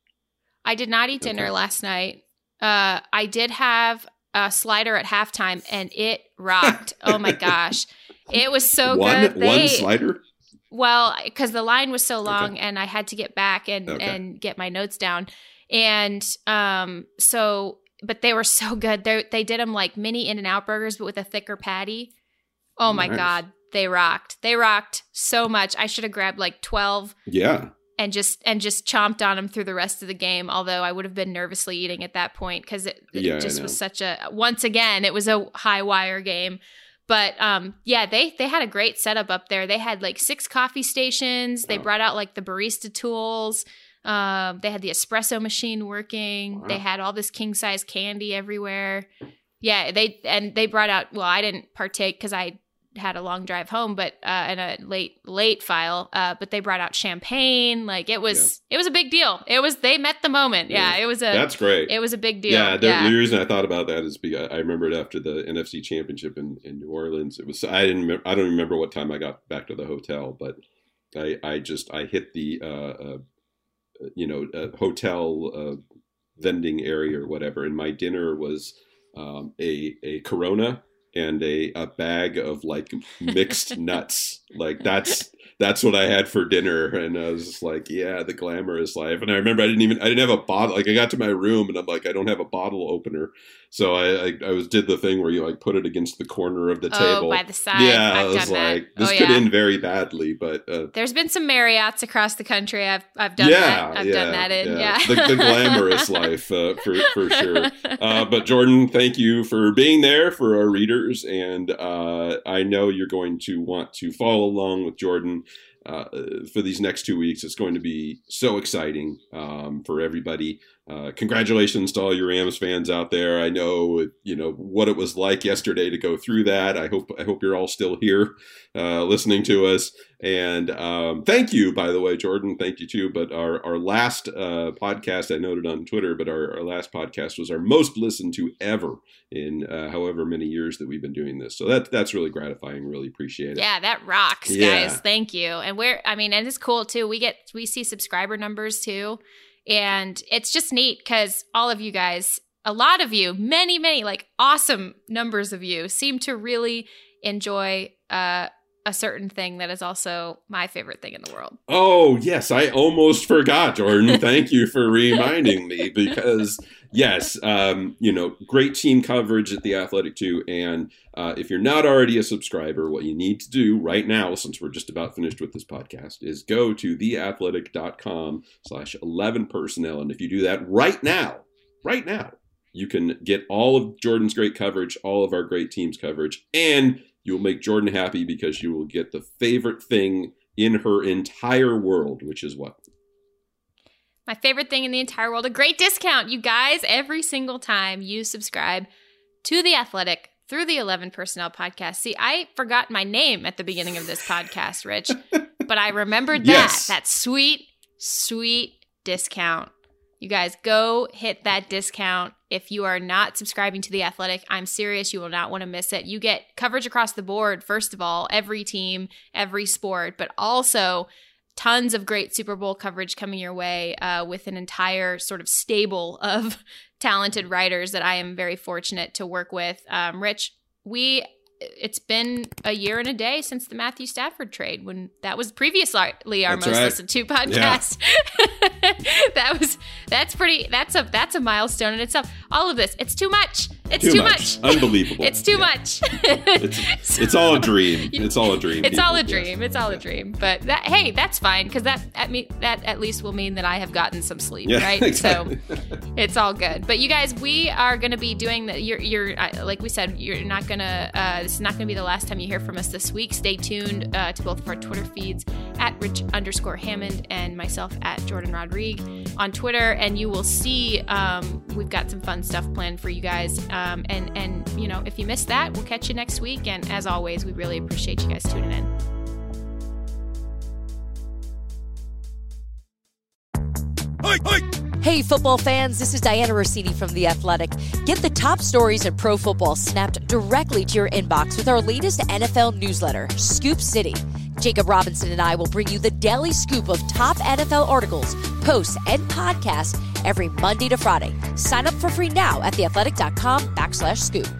I did not eat dinner
Okay.
last night. Uh, I did have a slider at halftime, and it rocked. Oh my gosh, it was so
one
good. They,
one slider.
Well, because the line was so long,
Okay.
and I had to get back and
Okay.
and get my notes down, and um, so but they were so good. They they did them like mini In-N-Out burgers, but with a thicker patty. Oh my
Nice.
god, they rocked. They rocked so much. I should have grabbed like twelve.
Yeah.
And just and just chomped on them through the rest of the game. Although I would have been nervously eating at that point because it, it
Yeah, I
just
know.
was such a once again it was a high wire game. But um, yeah, they they had a great setup up there. They had like six coffee stations. They
Wow.
brought out like the barista tools. Um, they had the espresso machine working.
Wow.
They had all this king size candy everywhere. Yeah, they and they brought out. Well, I didn't partake because I had a long drive home, but uh, and a late late file. Uh, but they brought out champagne. Like it was it was a big deal. It was they met the moment. Yeah,
Yeah.
it was a
That's great.
it was a big deal.
Yeah, the,
yeah.
the reason I thought about that is because I remembered after the N F C Championship in, in New Orleans, it was I didn't remember, I don't remember what time I got back to the hotel, but I I just I hit the uh, uh you know uh, hotel uh, vending area or whatever, and my dinner was um, a a Corona and a, a bag of like mixed nuts. Like that's that's what I had for dinner, and I was just like, yeah, the glamorous life. And I remember I didn't even I didn't have a bottle. Like I got to my room and I'm like, I don't have a bottle opener, so I I, I was did the thing where you like put it against the corner of the
Oh,
table
by the side.
Yeah, I
I've
was
done that.
like, this
Oh,
could
yeah.
end very badly, but uh,
There's been some Marriotts across the country. I've I've done
yeah,
that. I've
yeah,
done that in. Yeah.
the, the glamorous life uh, for for sure. Uh, but Jordan, thank you for being there for our readers, and uh, I know you're going to want to follow along with Jordan uh, for these next two weeks. It's going to be so exciting um, for everybody. Uh, congratulations to all your Rams fans out there. I know, you know, what it was like yesterday to go through that. I hope, I hope you're all still here, uh, listening to us. And, um, thank you, by the way, Jordan, thank you too. But our, our last, uh, podcast I noted on Twitter, but our, our last podcast was our most listened to ever in, uh, however many years that we've been doing this. So that, that's really gratifying. Really appreciate it.
Yeah, that rocks,
Yeah.
guys. Thank you. And we're, I mean, and it's cool too. We get, we see subscriber numbers too. And it's just neat because all of you guys, a lot of you, many, many, like awesome numbers of you seem to really enjoy uh, a certain thing that is also my favorite thing in the world.
Oh, yes. I almost forgot, Jordan. Thank you for reminding me because, yes, um, you know, great team coverage at The Athletic too. And uh, if you're not already a subscriber, what you need to do right now, since we're just about finished with this podcast, is go to theathletic.com slash 11 personnel. And if you do that right now, right now, you can get all of Jordan's great coverage, all of our great teams coverage, and you will make Jordan happy because you will get the favorite thing in her entire world, which is what?
My favorite thing in the entire world, a great discount, you guys, every single time you subscribe to The Athletic through the eleven Personnel podcast. See, I forgot my name at the beginning of this podcast, Rich, but I remembered that,
Yes.
that sweet, sweet discount. You guys go hit that discount If you are not subscribing to The Athletic, I'm serious. You will not want to miss it. You get coverage across the board, first of all, every team, every sport, but also tons of great Super Bowl coverage coming your way uh, with an entire sort of stable of talented writers that I am very fortunate to work with. Um, Rich, we... It's been a year and a day since the Matthew Stafford trade, when that was previously our
That's
most
right.
listened to podcast. Yeah. that was that's pretty that's a that's a milestone in itself. All of this, it's too much. It's too,
too
much.
much. Unbelievable.
It's too
yeah.
much.
it's, it's all a dream. It's all a dream.
It's
people.
all a dream.
Yes.
It's all a dream. But that, hey, that's fine, because that at me that at least will mean that I have gotten some sleep,
yeah,
right?
Exactly.
So it's all good. But you guys, we are going to be doing the. You're you're uh, like we said, you're not gonna. Uh, this is not going to be the last time you hear from us this week. Stay tuned uh, to both of our Twitter feeds at Rich underscore Hammond and myself at Jordan Rodrigue on Twitter, and you will see um, we've got some fun stuff planned for you guys. Um, and and you know, if you missed that, we'll catch you next week. And as always, we really appreciate you guys tuning in.
Hey, hey.
Hey, football fans, this is Diana Rossini from The Athletic. Get the top stories in pro football snapped directly to your inbox with our latest N F L newsletter, Scoop City. Jacob Robinson and I will bring you the daily scoop of top N F L articles, posts, and podcasts every Monday to Friday. Sign up for free now at theathletic.com backslash scoop.